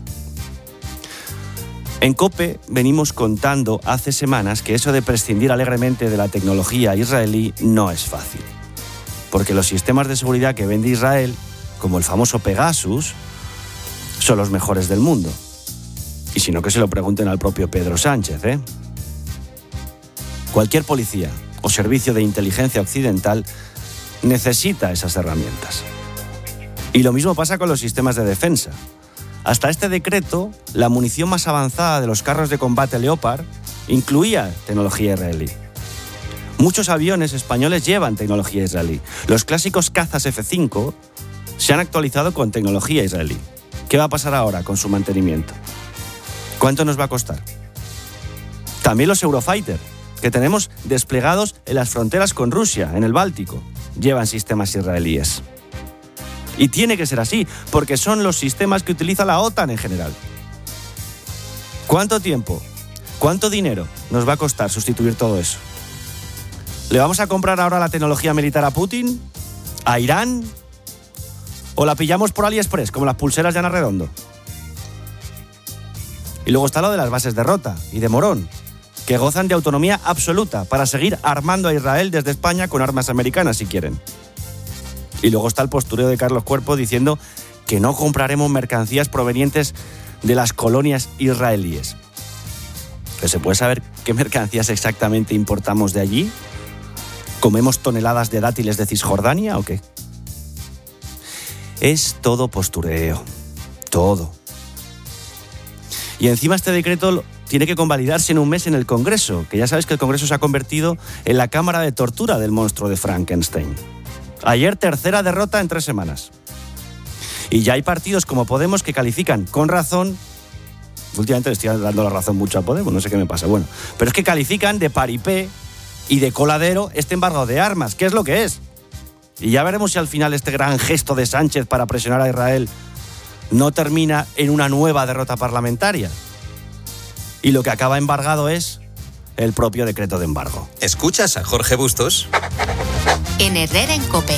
Speaker 3: En COPE venimos contando hace semanas que eso de prescindir alegremente de la tecnología israelí no es fácil, porque los sistemas de seguridad que vende Israel, como el famoso Pegasus, son los mejores del mundo. Y si no, que se lo pregunten al propio Pedro Sánchez, Cualquier policía o servicio de inteligencia occidental necesita esas herramientas. Y lo mismo pasa con los sistemas de defensa. Hasta este decreto, la munición más avanzada de los carros de combate Leopard incluía tecnología israelí. Muchos aviones españoles llevan tecnología israelí. Los clásicos cazas F-5 se han actualizado con tecnología israelí. ¿Qué va a pasar ahora con su mantenimiento? ¿Cuánto nos va a costar? También los Eurofighter, que tenemos desplegados en las fronteras con Rusia, en el Báltico, llevan sistemas israelíes. Y tiene que ser así, porque son los sistemas que utiliza la OTAN en general. ¿Cuánto tiempo, cuánto dinero nos va a costar sustituir todo eso? ¿Le vamos a comprar ahora la tecnología militar a Putin? ¿A Irán? ¿O la pillamos por AliExpress, como las pulseras de Ana Redondo? Y luego está lo de las bases de Rota y de Morón, que gozan de autonomía absoluta para seguir armando a Israel desde España con armas americanas si quieren. Y luego está el postureo de Carlos Cuerpo diciendo que no compraremos mercancías provenientes de las colonias israelíes. ¿Pero se puede saber qué mercancías exactamente importamos de allí? ¿Comemos toneladas de dátiles de Cisjordania o qué? Es todo postureo. Todo. Y encima este decreto tiene que convalidarse en un mes en el Congreso, que ya sabes que el Congreso se ha convertido en la cámara de tortura del monstruo de Frankenstein. Ayer, tercera derrota en 3 semanas. Y ya hay partidos como Podemos que califican con razón. Últimamente le estoy dando la razón mucho a Podemos, no sé qué me pasa. Bueno, pero es que califican de paripé y de coladero este embargo de armas, que es lo que es. Y ya veremos si al final este gran gesto de Sánchez para presionar a Israel no termina en una nueva derrota parlamentaria. Y lo que acaba embargado es el propio decreto de embargo.
Speaker 2: ¿Escuchas a Jorge Bustos?
Speaker 7: En Herrera en COPE.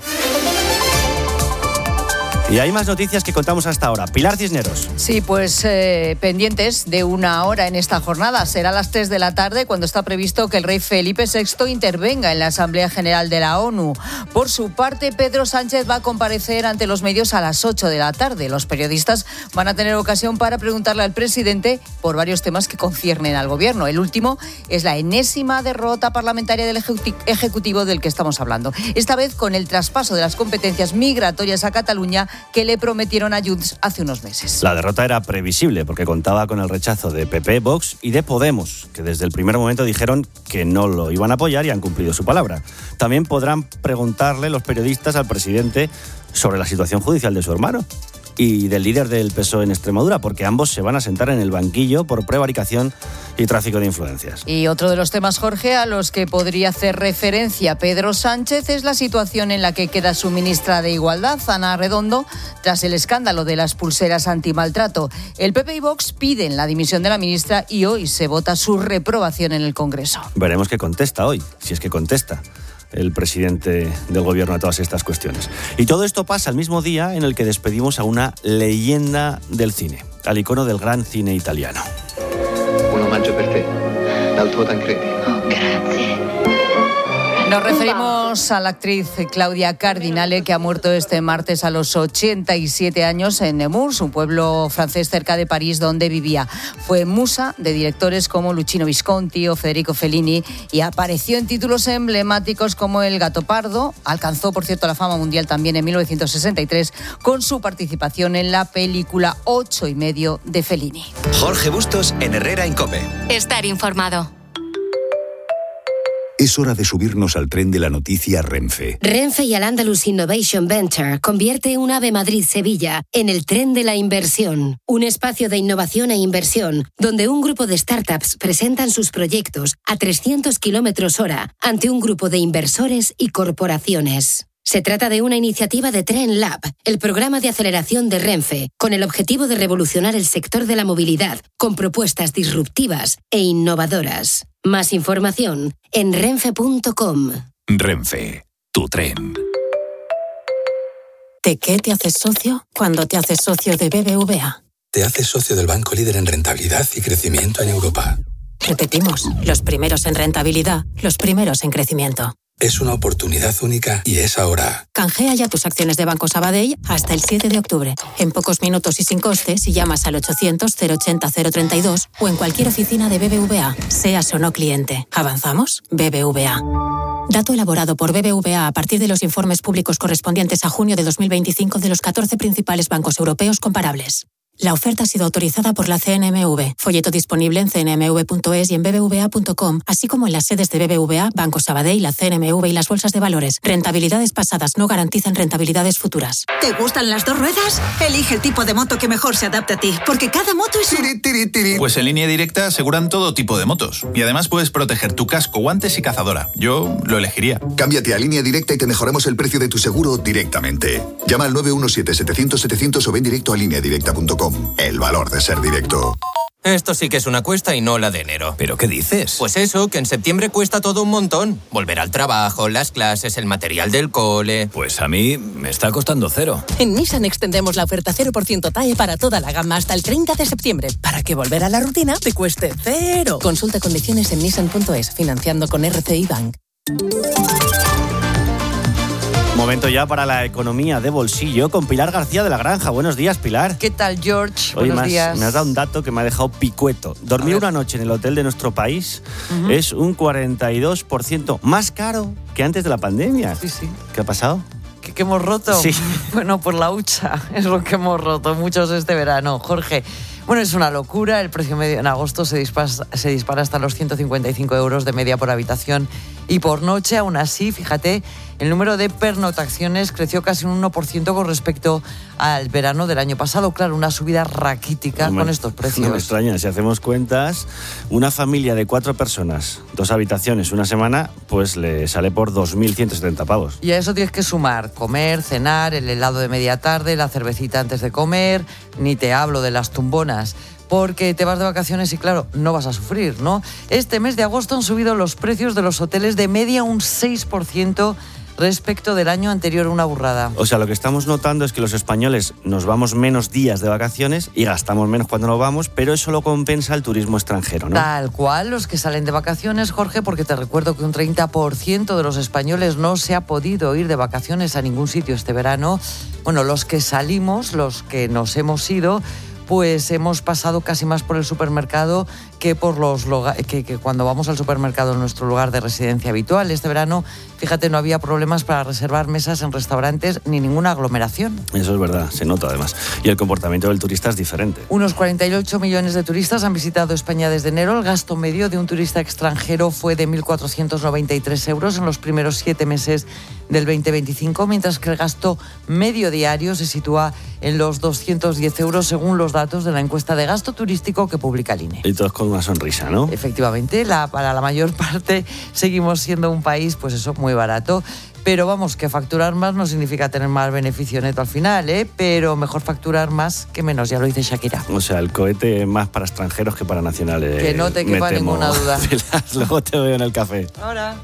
Speaker 3: Y hay más noticias que contamos hasta ahora. Pilar Cisneros.
Speaker 8: Sí, pues pendientes de 1 hora en esta jornada. Será a las 3 de la tarde cuando está previsto que el rey Felipe VI intervenga en la Asamblea General de la ONU. Por su parte, Pedro Sánchez va a comparecer ante los medios a las 8 de la tarde. Los periodistas van a tener ocasión para preguntarle al presidente por varios temas que conciernen al gobierno. El último es la enésima derrota parlamentaria del Ejecutivo del que estamos hablando. Esta vez con el traspaso de las competencias migratorias a Cataluña que le prometieron a Junts hace unos meses.
Speaker 3: La derrota era previsible porque contaba con el rechazo de PP, Vox y de Podemos, que desde el primer momento dijeron que no lo iban a apoyar y han cumplido su palabra. También podrán preguntarle los periodistas al presidente sobre la situación judicial de su hermano y del líder del PSOE en Extremadura, porque ambos se van a sentar en el banquillo por prevaricación y tráfico de influencias.
Speaker 8: Y otro de los temas, Jorge, a los que podría hacer referencia Pedro Sánchez es la situación en la que queda su ministra de Igualdad, Ana Redondo, tras el escándalo de las pulseras antimaltrato. El PP y Vox piden la dimisión de la ministra y hoy se vota su reprobación en el Congreso.
Speaker 3: Veremos qué contesta hoy, si es que contesta el presidente del gobierno a todas estas cuestiones. Y todo esto pasa el mismo día en el que despedimos a una leyenda del cine, al icono del gran cine italiano.
Speaker 12: Un omaggio per te, dal tuo Tancredi.
Speaker 8: Oh, grazie. Nos referimos a la actriz Claudia Cardinale, que ha muerto este martes a los 87 años en Nemours, un pueblo francés cerca de París donde vivía. Fue musa de directores como Luchino Visconti o Federico Fellini y apareció en títulos emblemáticos como El Gato Pardo. Alcanzó, por cierto, la fama mundial también en 1963 con su participación en la película 8 y medio de Fellini.
Speaker 2: Jorge Bustos en Herrera en COPE.
Speaker 7: Estar informado.
Speaker 30: Es hora de subirnos al tren de la noticia Renfe.
Speaker 27: Renfe y Al-Andalus Innovation Venture convierte un AVE Madrid-Sevilla en el tren de la inversión, un espacio de innovación e inversión donde un grupo de startups presentan sus proyectos a 300 km/h ante un grupo de inversores y corporaciones. Se trata de una iniciativa de Tren Lab, el programa de aceleración de Renfe, con el objetivo de revolucionar el sector de la movilidad con propuestas disruptivas e innovadoras. Más información en renfe.com.
Speaker 30: Renfe, tu tren.
Speaker 13: ¿De qué te haces socio cuando te haces socio de BBVA?
Speaker 14: Te haces socio del banco líder en rentabilidad y crecimiento en Europa.
Speaker 13: Repetimos, los primeros en rentabilidad, los primeros en crecimiento.
Speaker 14: Es una oportunidad única y es ahora.
Speaker 13: Canjea ya tus acciones de Banco Sabadell hasta el 7 de octubre. En pocos minutos y sin coste si llamas al 800-080-032 o en cualquier oficina de BBVA, seas o no cliente. ¿Avanzamos? BBVA. Dato elaborado por BBVA a partir de los informes públicos correspondientes a junio de 2025 de los 14 principales bancos europeos comparables. La oferta ha sido autorizada por la CNMV. Folleto disponible en cnmv.es y en bbva.com, así como en las sedes de BBVA, Banco Sabadell, la CNMV y las bolsas de valores. Rentabilidades pasadas no garantizan rentabilidades futuras.
Speaker 28: ¿Te gustan las dos ruedas? Elige el tipo de moto que mejor se adapte a ti, porque cada moto es
Speaker 4: Pues en Línea Directa aseguran todo tipo de motos. Y además puedes proteger tu casco, guantes y cazadora. Yo lo elegiría.
Speaker 6: Cámbiate a Línea Directa y te mejoramos el precio de tu seguro directamente. Llama al 917-700-700 o ven directo a lineadirecta.com. El valor de ser directo.
Speaker 16: Esto sí que es una cuesta y no la de enero.
Speaker 17: ¿Pero qué dices?
Speaker 16: Pues eso, que en septiembre cuesta todo un montón. Volver al trabajo, las clases, el material del cole...
Speaker 17: Pues a mí me está costando 0.
Speaker 19: En Nissan extendemos la oferta 0% TAE para toda la gama hasta el 30 de septiembre, para que volver a la rutina te cueste 0. Consulta condiciones en nissan.es, financiando con RCI Bank.
Speaker 3: Momento ya para la economía de bolsillo con Pilar García de la Granja. Buenos días, Pilar.
Speaker 8: ¿Qué tal, George?
Speaker 3: Oye,
Speaker 8: Buenos días.
Speaker 3: Me has dado un dato que me ha dejado picueto. Dormir una noche en el hotel de nuestro país es un 42% más caro que antes de la pandemia.
Speaker 8: Sí, sí.
Speaker 3: ¿Qué ha pasado?
Speaker 8: ¿Qué hemos roto?
Speaker 3: Sí.
Speaker 8: Bueno, pues la hucha es lo que hemos roto muchos este verano, Jorge. Bueno, es una locura. El precio medio en agosto se dispara hasta los 155 euros de media por habitación y por noche. Aún así, fíjate, el número de pernoctaciones creció casi un 1% con respecto al verano del año pasado. Claro, una subida raquítica con estos precios.
Speaker 3: No me extraña, si hacemos cuentas, una familia de 4 personas, 2 habitaciones, una semana, pues le sale por 2.170 pavos.
Speaker 8: Y a eso tienes que sumar comer, cenar, el helado de media tarde, la cervecita antes de comer, ni te hablo de las tumbonas. Porque te vas de vacaciones y claro, no vas a sufrir, ¿no? Este mes de agosto han subido los precios de los hoteles de media un 6% respecto del año anterior, una burrada.
Speaker 3: O sea, lo que estamos notando es que los españoles nos vamos menos días de vacaciones y gastamos menos cuando nos vamos, pero eso lo compensa el turismo extranjero, ¿no?
Speaker 8: Tal cual, los que salen de vacaciones, Jorge, porque te recuerdo que un 30% de los españoles no se ha podido ir de vacaciones a ningún sitio este verano. Bueno, los que salimos, los que nos hemos ido, pues hemos pasado casi más por el supermercado que por que cuando vamos al supermercado en nuestro lugar de residencia habitual. Este verano, fíjate, no había problemas para reservar mesas en restaurantes ni ninguna aglomeración.
Speaker 3: Eso es verdad, se nota además. Y el comportamiento del turista es diferente.
Speaker 8: Unos 48 millones de turistas han visitado España desde enero. El gasto medio de un turista extranjero fue de 1.493 euros en los primeros 7 meses del 2025, mientras que el gasto medio diario se sitúa en los 210 euros según los datos de la encuesta de gasto turístico que publica el INE.
Speaker 3: Y todos con una sonrisa, ¿no?
Speaker 8: Efectivamente, para la mayor parte seguimos siendo un país, pues eso, muy barato. Pero vamos, que facturar más no significa tener más beneficio neto al final, ¿eh? Pero mejor facturar más que menos, ya lo dice Shakira.
Speaker 3: O sea, el cohete más para extranjeros que para nacionales.
Speaker 8: Que no te quepa ninguna duda.
Speaker 3: Luego te veo en el café.
Speaker 8: Ahora.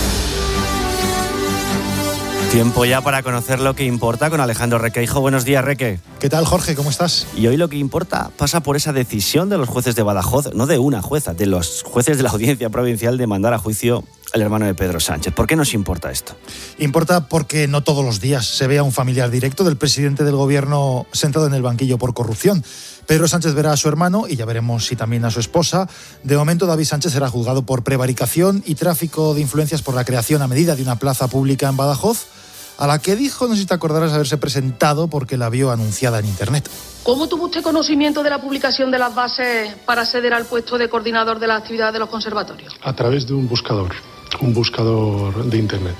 Speaker 3: Tiempo ya para conocer lo que importa con Alejandro Requeijo. Buenos días, Reque.
Speaker 19: ¿Qué tal, Jorge? ¿Cómo estás?
Speaker 3: Y hoy lo que importa pasa por esa decisión de los jueces de Badajoz, no de una jueza, de los jueces de la Audiencia Provincial de mandar a juicio al hermano de Pedro Sánchez. ¿Por qué nos importa esto?
Speaker 19: Importa porque no todos los días se ve a un familiar directo del presidente del gobierno sentado en el banquillo por corrupción. Pedro Sánchez verá a su hermano y ya veremos si también a su esposa. De momento, David Sánchez será juzgado por prevaricación y tráfico de influencias por la creación a medida de una plaza pública en Badajoz, a la que dijo, no sé si te acordarás, haberse presentado porque la vio anunciada en Internet.
Speaker 20: ¿Cómo tuvo usted conocimiento de la publicación de las bases para acceder al puesto de coordinador de la actividad de los conservatorios?
Speaker 21: A través de un buscador de Internet.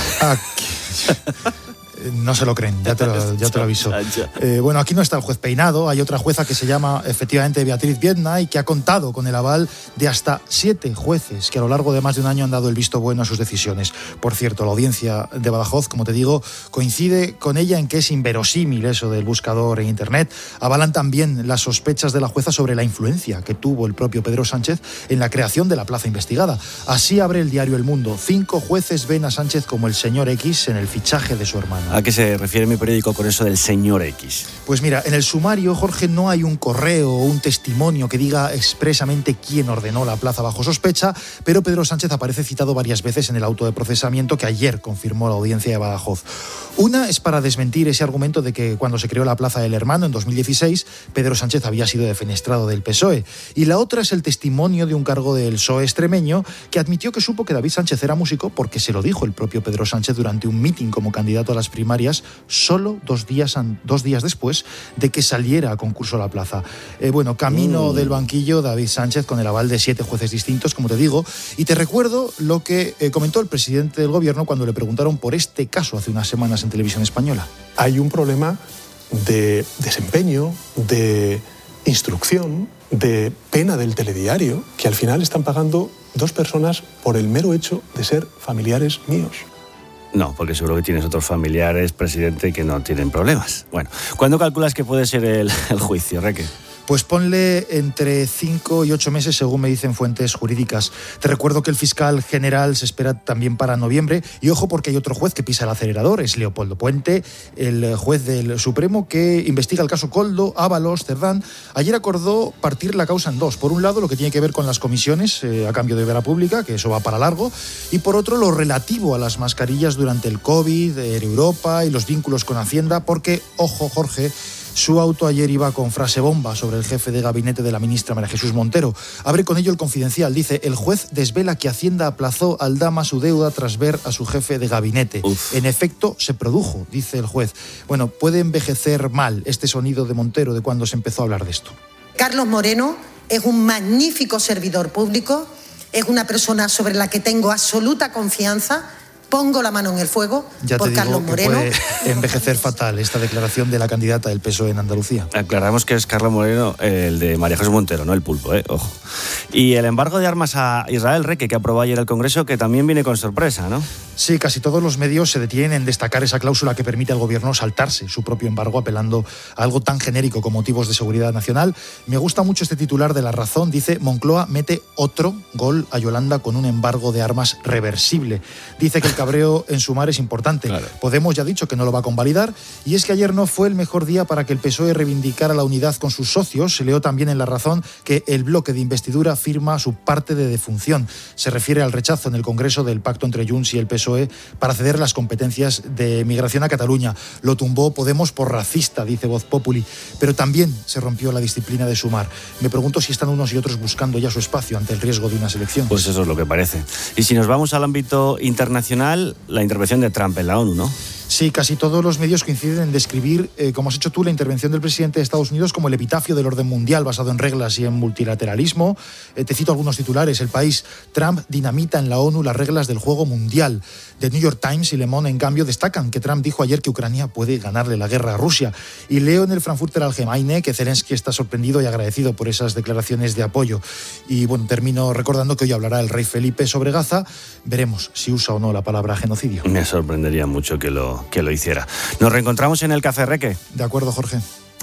Speaker 19: No se lo creen, ya te lo aviso. Bueno, aquí no está el juez Peinado, hay otra jueza que se llama efectivamente Beatriz Viedna y que ha contado con el aval de hasta 7 jueces que a lo largo de más de un año han dado el visto bueno a sus decisiones. Por cierto, la audiencia de Badajoz, como te digo, coincide con ella en que es inverosímil eso del buscador en Internet. Avalan también las sospechas de la jueza sobre la influencia que tuvo el propio Pedro Sánchez en la creación de la plaza investigada. Así abre el diario El Mundo. 5 jueces ven a Sánchez como el señor X en el fichaje de su hermano.
Speaker 3: ¿A qué se refiere mi periódico con eso del señor X?
Speaker 19: Pues mira, en el sumario, Jorge, no hay un correo o un testimonio que diga expresamente quién ordenó la plaza bajo sospecha, pero Pedro Sánchez aparece citado varias veces en el auto de procesamiento que ayer confirmó la audiencia de Badajoz. Una es para desmentir ese argumento de que cuando se creó la Plaza del Hermano en 2016, Pedro Sánchez había sido defenestrado del PSOE. Y la otra es el testimonio de un cargo del PSOE extremeño que admitió que supo que David Sánchez era músico porque se lo dijo el propio Pedro Sánchez durante un mitin como candidato a las primarias primarias solo dos días después de que saliera a concurso a la plaza. Camino del banquillo David Sánchez con el aval de 7 jueces distintos, como te digo, y te recuerdo lo que comentó el presidente del gobierno cuando le preguntaron por este caso hace unas semanas en Televisión Española.
Speaker 21: Hay un problema de desempeño, de instrucción, de pena del telediario, que al final están pagando 2 personas por el mero hecho de ser familiares míos.
Speaker 3: No, porque seguro que tienes otros familiares, presidente, que no tienen problemas. Bueno, ¿cuándo calculas que puede ser el juicio, Reque?
Speaker 19: Pues ponle entre 5 y 8 meses, según me dicen fuentes jurídicas. Te recuerdo que el fiscal general se espera también para noviembre. Y ojo, porque hay otro juez que pisa el acelerador, es Leopoldo Puente, el juez del Supremo que investiga el caso Koldo, Ábalos, Cerdán. Ayer acordó partir la causa en 2. Por un lado, lo que tiene que ver con las comisiones a cambio de vera pública, que eso va para largo. Y por otro, lo relativo a las mascarillas durante el COVID, en Europa y los vínculos con Hacienda. Porque, ojo, Jorge, su auto ayer iba con frase bomba sobre el jefe de gabinete de la ministra María Jesús Montero. Abre con ello El Confidencial. Dice: el juez desvela que Hacienda aplazó al Dama su deuda tras ver a su jefe de gabinete. Uf. En efecto, se produjo, dice el juez. Bueno, puede envejecer mal este sonido de Montero de cuando se empezó a hablar de esto.
Speaker 5: Carlos Moreno es un magnífico servidor público, es una persona sobre la que tengo absoluta confianza. Pongo la mano en el fuego por Carlos Moreno.
Speaker 19: Puede envejecer fatal esta declaración de la candidata del PSOE en Andalucía.
Speaker 3: Aclaramos que es Carlos Moreno, el de María Jesús Montero, no el pulpo, ojo. Y el embargo de armas a Israel, Reque, que aprobó ayer el Congreso, que también viene con sorpresa, ¿no?
Speaker 19: Sí, casi todos los medios se detienen en destacar esa cláusula que permite al gobierno saltarse su propio embargo, apelando a algo tan genérico como motivos de seguridad nacional. Me gusta mucho este titular de La Razón. Dice: Moncloa mete otro gol a Yolanda con un embargo de armas reversible. Dice que el cabreo en Sumar es importante. Claro. Podemos ya ha dicho que no lo va a convalidar, y es que ayer no fue el mejor día para que el PSOE reivindicara la unidad con sus socios. Se leo también en La Razón que el bloque de investidura firma su parte de defunción. Se refiere al rechazo en el Congreso del pacto entre Junts y el PSOE para ceder las competencias de migración a Cataluña. Lo tumbó Podemos por racista, dice Voz Populi, pero también se rompió la disciplina de Sumar. Me pregunto si están unos y otros buscando ya su espacio ante el riesgo de unas elecciones.
Speaker 3: Pues eso es lo que parece. Y si nos vamos al ámbito internacional, la intervención de Trump en la ONU, ¿no?
Speaker 19: Sí, casi todos los medios coinciden en describir, como has hecho tú, la intervención del presidente de Estados Unidos como el epitafio del orden mundial basado en reglas y en multilateralismo. Te cito algunos titulares. El País: Trump dinamita en la ONU las reglas del juego mundial. The New York Times y Le Monde, en cambio, destacan que Trump dijo ayer que Ucrania puede ganarle la guerra a Rusia. Y leo en el Frankfurter Allgemeine que Zelensky está sorprendido y agradecido por esas declaraciones de apoyo. Y bueno, termino recordando que hoy hablará el rey Felipe sobre Gaza. Veremos si usa o no la palabra genocidio.
Speaker 3: Me sorprendería mucho que lo hiciera. Nos reencontramos en el Café Reque.
Speaker 19: De acuerdo, Jorge.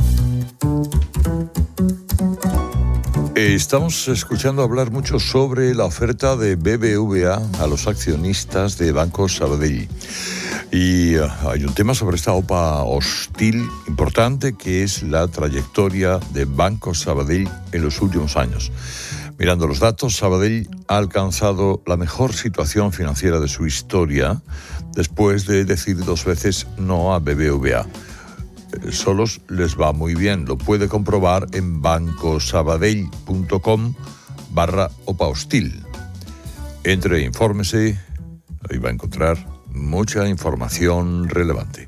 Speaker 1: Estamos escuchando hablar mucho sobre la oferta de BBVA a los accionistas de Banco Sabadell. Y hay un tema sobre esta OPA hostil importante, que es la trayectoria de Banco Sabadell en los últimos años. Mirando los datos, Sabadell ha alcanzado la mejor situación financiera de su historia después de decir 2 veces no a BBVA. Solos les va muy bien. Lo puede comprobar en bancosabadell.com/OPA hostil. Entre e infórmese, ahí va a encontrar mucha información relevante.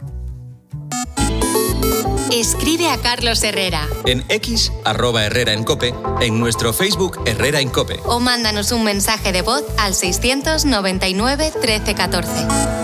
Speaker 7: Escribe a Carlos Herrera.
Speaker 2: En X, @Herrera en COPE, en nuestro Facebook Herrera en COPE.
Speaker 7: O mándanos un mensaje de voz al 699 13 14.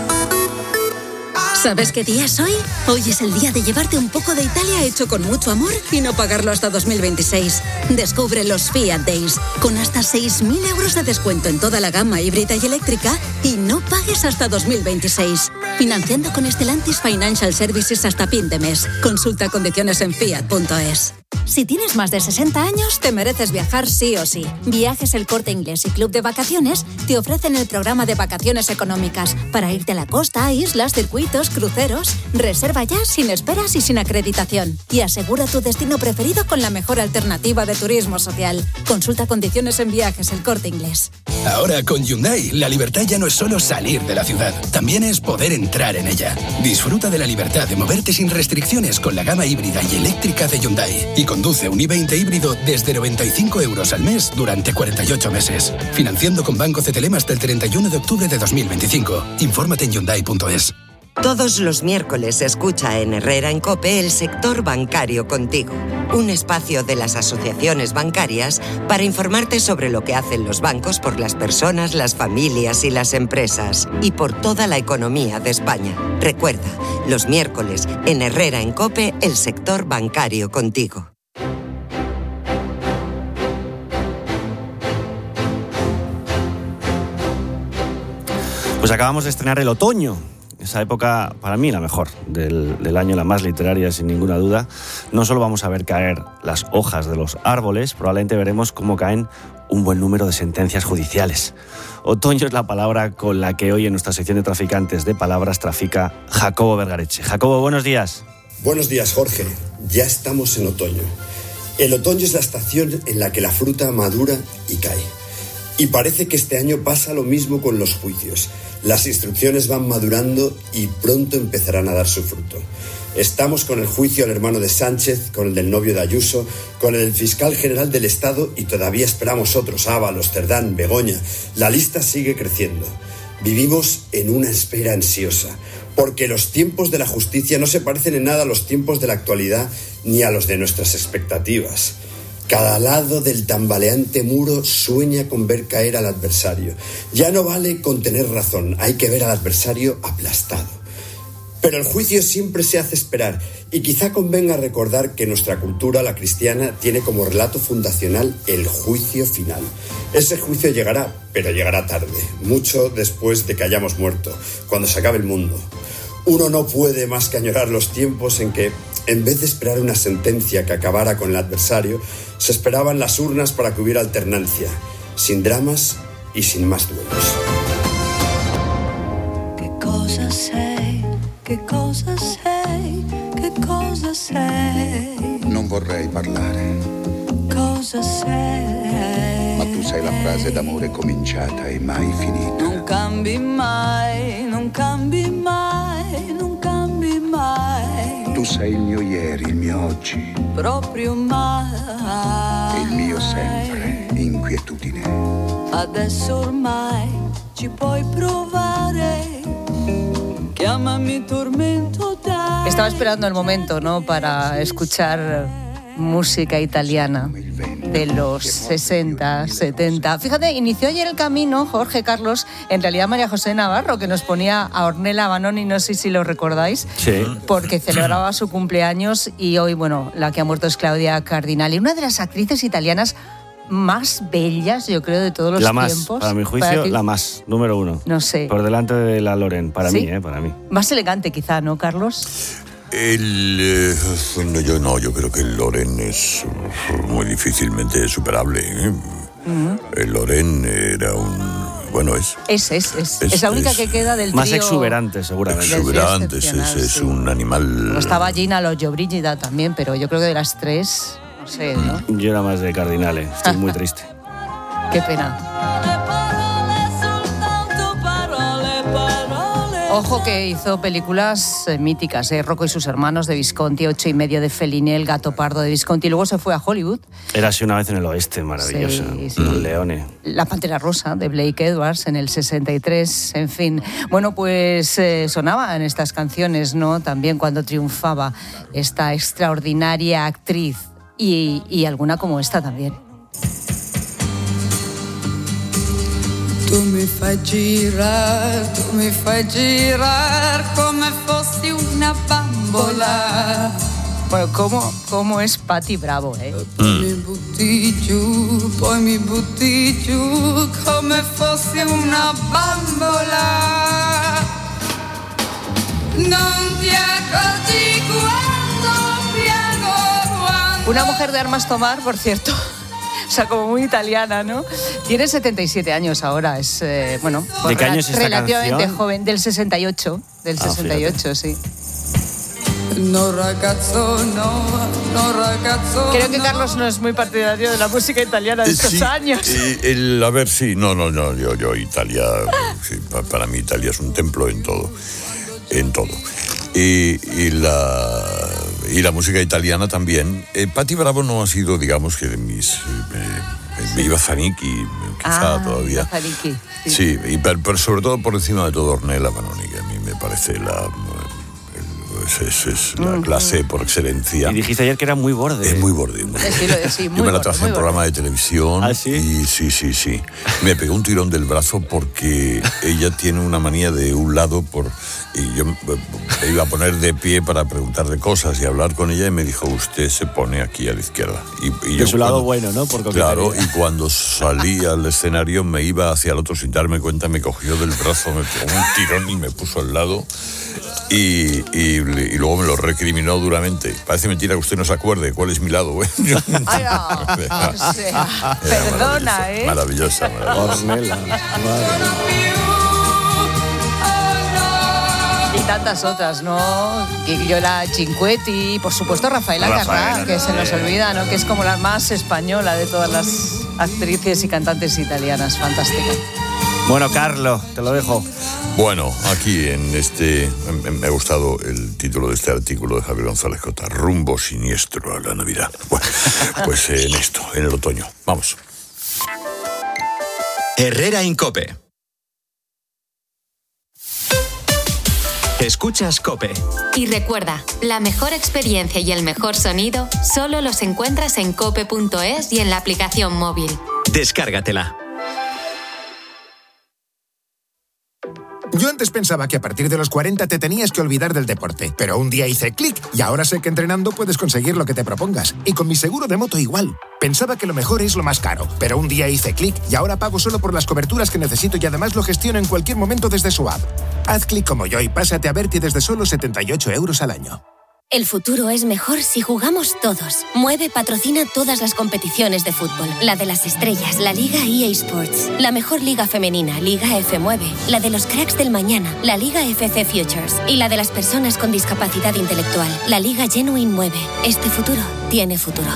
Speaker 28: ¿Sabes qué día es hoy? Hoy es el día de llevarte un poco de Italia hecho con mucho amor y no pagarlo hasta 2026. Descubre los Fiat Days, con hasta 6.000 euros de descuento en toda la gama híbrida y eléctrica, y no pagues hasta 2026. Financiando con Stellantis Financial Services hasta fin de mes. Consulta condiciones en fiat.es. Si tienes más de 60 años, te mereces viajar sí o sí. Viajes El Corte Inglés y Club de Vacaciones te ofrecen el programa de vacaciones económicas para irte a la costa, islas, circuitos, cruceros. Reserva ya, sin esperas y sin acreditación. Y asegura tu destino preferido con la mejor alternativa de turismo social. Consulta condiciones en Viajes El Corte Inglés.
Speaker 14: Ahora con Hyundai, la libertad ya no es solo salir de la ciudad, también es poder entrar en ella. Disfruta de la libertad de moverte sin restricciones con la gama híbrida y eléctrica de Hyundai. Y conduce un i20 híbrido desde 95 euros al mes durante 48 meses. Financiando con Banco CTLM hasta el 31 de octubre de 2025. Infórmate en Hyundai.es.
Speaker 9: Todos los miércoles escucha en Herrera en COPE el sector bancario contigo. Un espacio de las asociaciones bancarias para informarte sobre lo que hacen los bancos por las personas, las familias y las empresas. Y por toda la economía de España. Recuerda, los miércoles en Herrera en COPE el sector bancario contigo.
Speaker 3: Pues acabamos de estrenar el otoño. Esa época, para mí, la mejor del año, la más literaria, sin ninguna duda. No solo vamos a ver caer las hojas de los árboles, probablemente veremos cómo caen un buen número de sentencias judiciales. Otoño es la palabra con la que hoy en nuestra sección de traficantes de palabras trafica Jacobo Vergareche. Jacobo, buenos días.
Speaker 10: Buenos días, Jorge. Ya estamos en otoño. El otoño es la estación en la que la fruta madura y cae. Y parece que este año pasa lo mismo con los juicios. Las instrucciones van madurando y pronto empezarán a dar su fruto. Estamos con el juicio al hermano de Sánchez, con el del novio de Ayuso, con el del fiscal general del Estado y todavía esperamos otros, Ábalos, Cerdán, Begoña. La lista sigue creciendo. Vivimos en una espera ansiosa, porque los tiempos de la justicia no se parecen en nada a los tiempos de la actualidad ni a los de nuestras expectativas. Cada lado del tambaleante muro sueña con ver caer al adversario. Ya no vale con tener razón, hay que ver al adversario aplastado. Pero el juicio siempre se hace esperar y quizá convenga recordar que nuestra cultura, la cristiana, tiene como relato fundacional el juicio final. Ese juicio llegará, pero llegará tarde, mucho después de que hayamos muerto, cuando se acabe el mundo. Uno no puede más que añorar los tiempos en que, en vez de esperar una sentencia que acabara con el adversario, se esperaban las urnas para que hubiera alternancia, sin dramas y sin más duelos.
Speaker 11: Che cosa sei, che cosa sei, che cosa sei?
Speaker 15: Non vorrei parlare.
Speaker 11: Cosa sei?
Speaker 15: Ma tu sei la frase d'amore cominciata e mai finita.
Speaker 11: Non cambi mai, non cambi mai, non cambi mai.
Speaker 15: Tu sei il mio ieri, il mio oggi.
Speaker 11: Proprio mai.
Speaker 15: Il mio sempre, inquietudine.
Speaker 11: Adesso ormai ci puoi provare. Chiamami tormento dai.
Speaker 8: Estaba esperando el momento, ¿no?, para escuchar música italiana de los 60, 70. Fíjate, inició ayer el camino, Jorge, Carlos, en realidad María José Navarro, que nos ponía a Ornella Vanoni, no sé si lo recordáis,
Speaker 3: sí,
Speaker 8: porque celebraba su cumpleaños y hoy, bueno, la que ha muerto es Claudia Cardinali, una de las actrices italianas más bellas, yo creo, de todos los tiempos.
Speaker 3: Para mi juicio, la más, número uno.
Speaker 8: No sé.
Speaker 3: Por delante de la Loren, para
Speaker 8: ¿Sí?
Speaker 3: mí, para mí.
Speaker 8: Más elegante quizá, ¿no, Carlos?
Speaker 1: Yo creo que el Loren es muy difícilmente superable. El Loren era
Speaker 8: Es la única que queda del trío.
Speaker 3: Más exuberante, seguramente.
Speaker 1: Exuberante, es un animal.
Speaker 8: Como estaba Gina Lollobrigida también, pero yo creo que de las tres, no sé, ¿no?
Speaker 3: Yo era más de Cardinale, estoy muy triste.
Speaker 8: Qué pena. Ojo que hizo películas míticas, Rocco y sus hermanos de Visconti, 8 y medio de Fellini, El gato pardo de Visconti, luego se fue a Hollywood.
Speaker 3: Érase una vez en el oeste, maravillosa, con Leone.
Speaker 8: La Pantera Rosa de Blake Edwards en el 63, en fin. Bueno, pues sonaba en estas canciones, ¿no?, también cuando triunfaba esta extraordinaria actriz y alguna como esta también.
Speaker 11: Tu mi fai girar come fossi una bambola.
Speaker 8: Bueno, ¿cómo es Patti Bravo, eh?
Speaker 11: Poi mi butti giù come fossi una bambola. Non ti accorgi quando piango.
Speaker 8: Una mujer de armas tomar, por cierto. O sea, como muy italiana, ¿no? Tiene 77 años ahora, es,
Speaker 3: ¿De qué año es esta
Speaker 8: relativamente
Speaker 3: canción?
Speaker 8: joven, del 68,
Speaker 3: Fíjate.
Speaker 8: Sí.
Speaker 11: No ragazzo, no ragazzo.
Speaker 8: Creo que Carlos no es muy partidario de la música italiana de estos años.
Speaker 1: Yo Italia, sí, para mí Italia es un templo en todo. Y la música italiana también. Patti Bravo no ha sido, digamos, que de mis... Viva Zanicchi, quizá todavía.
Speaker 8: Zanicchi,
Speaker 1: sí, pero sobre todo por encima de todo Ornella Vanoni, que a mí me parece es la clase por excelencia.
Speaker 3: Y dijiste ayer que era muy borde.
Speaker 1: Es muy borde.
Speaker 8: Sí,
Speaker 1: yo me la traje en programa de televisión.
Speaker 3: ¿Ah, sí?
Speaker 1: Y sí. Me pegó un tirón del brazo porque ella tiene una manía de un lado y yo me iba a poner de pie para preguntarle cosas y hablar con ella y me dijo, usted se pone aquí a la izquierda. Y
Speaker 3: de su lado bueno, ¿no?
Speaker 1: Claro, y cuando salí al escenario me iba hacia el otro sin darme cuenta, me cogió del brazo, me pegó un tirón y me puso al lado y luego me lo recriminó duramente. Parece mentira que usted no se acuerde cuál es mi lado, ¿eh?
Speaker 8: Perdona,
Speaker 1: Maravillosa.
Speaker 8: Y tantas otras, ¿no? Guillola Cinquetti, por supuesto Rafaela Carrà, que se nos olvida, ¿no? Que es como la más española de todas las actrices y cantantes italianas. Fantástica.
Speaker 3: Bueno, Carlos, te lo dejo.
Speaker 1: Bueno, aquí me ha gustado el título de este artículo de Javier González Cota, Rumbo siniestro a la Navidad. Bueno, pues en el otoño. Vamos.
Speaker 2: Herrera en COPE. Escuchas COPE.
Speaker 7: Y recuerda, la mejor experiencia y el mejor sonido solo los encuentras en cope.es y en la aplicación móvil.
Speaker 2: Descárgatela.
Speaker 12: Yo antes pensaba que a partir de los 40 te tenías que olvidar del deporte, pero un día hice clic y ahora sé que entrenando puedes conseguir lo que te propongas. Y con mi seguro de moto igual. Pensaba que lo mejor es lo más caro, pero un día hice clic y ahora pago solo por las coberturas que necesito y además lo gestiono en cualquier momento desde su app. Haz clic como yo y pásate a Berti desde solo 78 € al año.
Speaker 18: El futuro es mejor si jugamos todos. Mueve patrocina todas las competiciones de fútbol. La de las estrellas, la Liga EA Sports. La mejor liga femenina, Liga F9. La de los cracks del mañana, la Liga FC Futures. Y la de las personas con discapacidad intelectual, la Liga Genuine Mueve. Este futuro tiene futuro.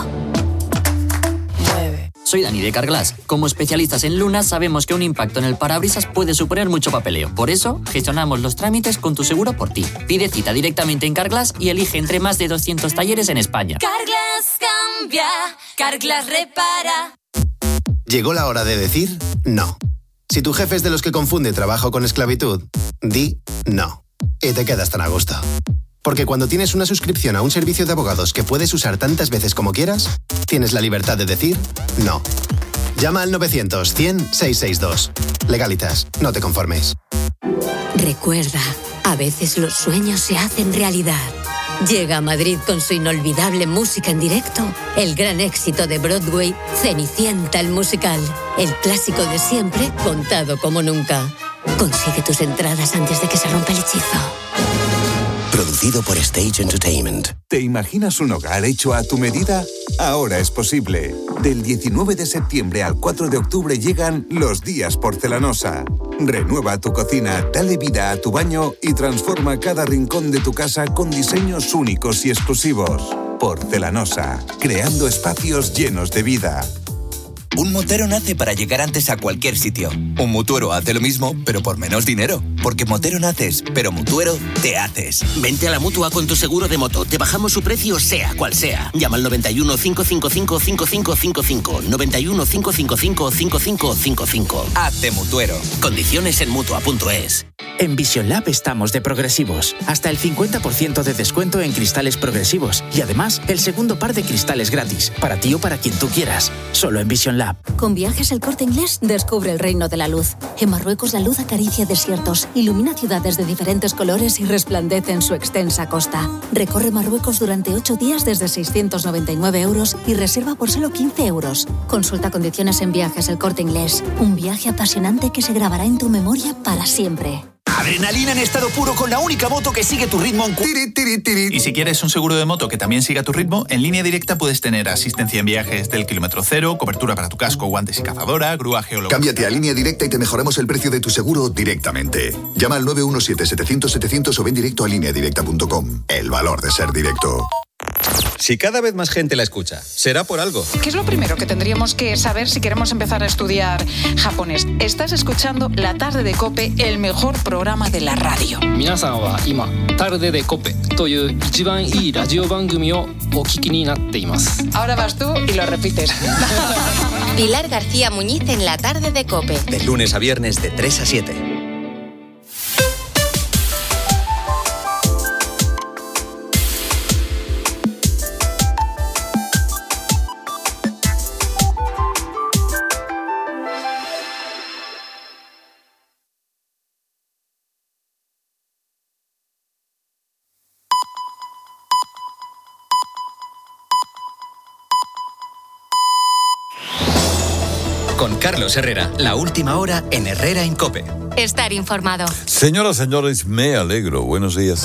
Speaker 22: Soy Dani de Carglass. Como especialistas en lunas sabemos que un impacto en el parabrisas puede suponer mucho papeleo. Por eso, gestionamos los trámites con tu seguro por ti. Pide cita directamente en Carglass y elige entre más de 200 talleres en España.
Speaker 18: Carglass cambia, Carglass repara.
Speaker 23: Llegó la hora de decir no. Si tu jefe es de los que confunde trabajo con esclavitud, di no. Y te quedas tan a gusto. Porque cuando tienes una suscripción a un servicio de abogados que puedes usar tantas veces como quieras, tienes la libertad de decir no. Llama al 900-100-662. Legalitas, no te conformes.
Speaker 24: Recuerda, a veces los sueños se hacen realidad. Llega a Madrid con su inolvidable música en directo, el gran éxito de Broadway, Cenicienta el musical. El clásico de siempre, contado como nunca. Consigue tus entradas antes de que se rompa el hechizo.
Speaker 25: Producido por Stage Entertainment.
Speaker 15: ¿Te imaginas un hogar hecho a tu medida? Ahora es posible. Del 19 de septiembre al 4 de octubre llegan los días Porcelanosa. Renueva tu cocina, dale vida a tu baño y transforma cada rincón de tu casa con diseños únicos y exclusivos. Porcelanosa, creando espacios llenos de vida.
Speaker 26: Un motero nace para llegar antes a cualquier sitio. Un mutuero hace lo mismo, pero por menos dinero. Porque motero naces, pero mutuero te haces.
Speaker 27: Vente a la Mutua con tu seguro de moto. Te bajamos su precio sea cual sea. Llama al 91 555 5555. 91 555 5555.
Speaker 26: Hazte mutuero.
Speaker 27: Condiciones en Mutua.es.
Speaker 29: En Vision Lab estamos de progresivos. Hasta el 50% de descuento en cristales progresivos. Y además, el segundo par de cristales gratis. Para ti o para quien tú quieras. Solo en Vision Lab.
Speaker 28: Con Viajes El Corte Inglés, descubre el reino de la luz. En Marruecos, la luz acaricia desiertos, ilumina ciudades de diferentes colores y resplandece en su extensa costa. Recorre Marruecos durante 8 días desde 699 € y reserva por solo 15 €. Consulta condiciones en Viajes El Corte Inglés. Un viaje apasionante que se grabará en tu memoria para siempre.
Speaker 30: Adrenalina en estado puro con la única moto que sigue tu ritmo en...
Speaker 4: Y si quieres un seguro de moto que también siga tu ritmo, en Línea Directa puedes tener asistencia en viajes del kilómetro cero, cobertura para tu casco, guantes y cazadora, grúa geológica.
Speaker 6: Cámbiate a Línea Directa y te mejoramos el precio de tu seguro directamente. Llama al 917-700-700 o ven directo a lineadirecta.com. El valor de ser directo.
Speaker 2: Si cada vez más gente la escucha, será por algo.
Speaker 31: ¿Qué es lo primero que tendríamos que saber si queremos empezar a estudiar japonés? Estás escuchando La Tarde de COPE, el mejor programa de la radio.
Speaker 32: Minasan wa ima Tarde de COPE という一番いいラジオ番組をお聞きになっています。
Speaker 31: Ahora vas tú y lo repites.
Speaker 7: Pilar García Muñiz en La Tarde de COPE.
Speaker 2: De lunes a viernes de 3 a 7. Con Carlos Herrera, la última hora en Herrera en COPE.
Speaker 7: Estar informado.
Speaker 1: Señoras, señores, me alegro. Buenos días.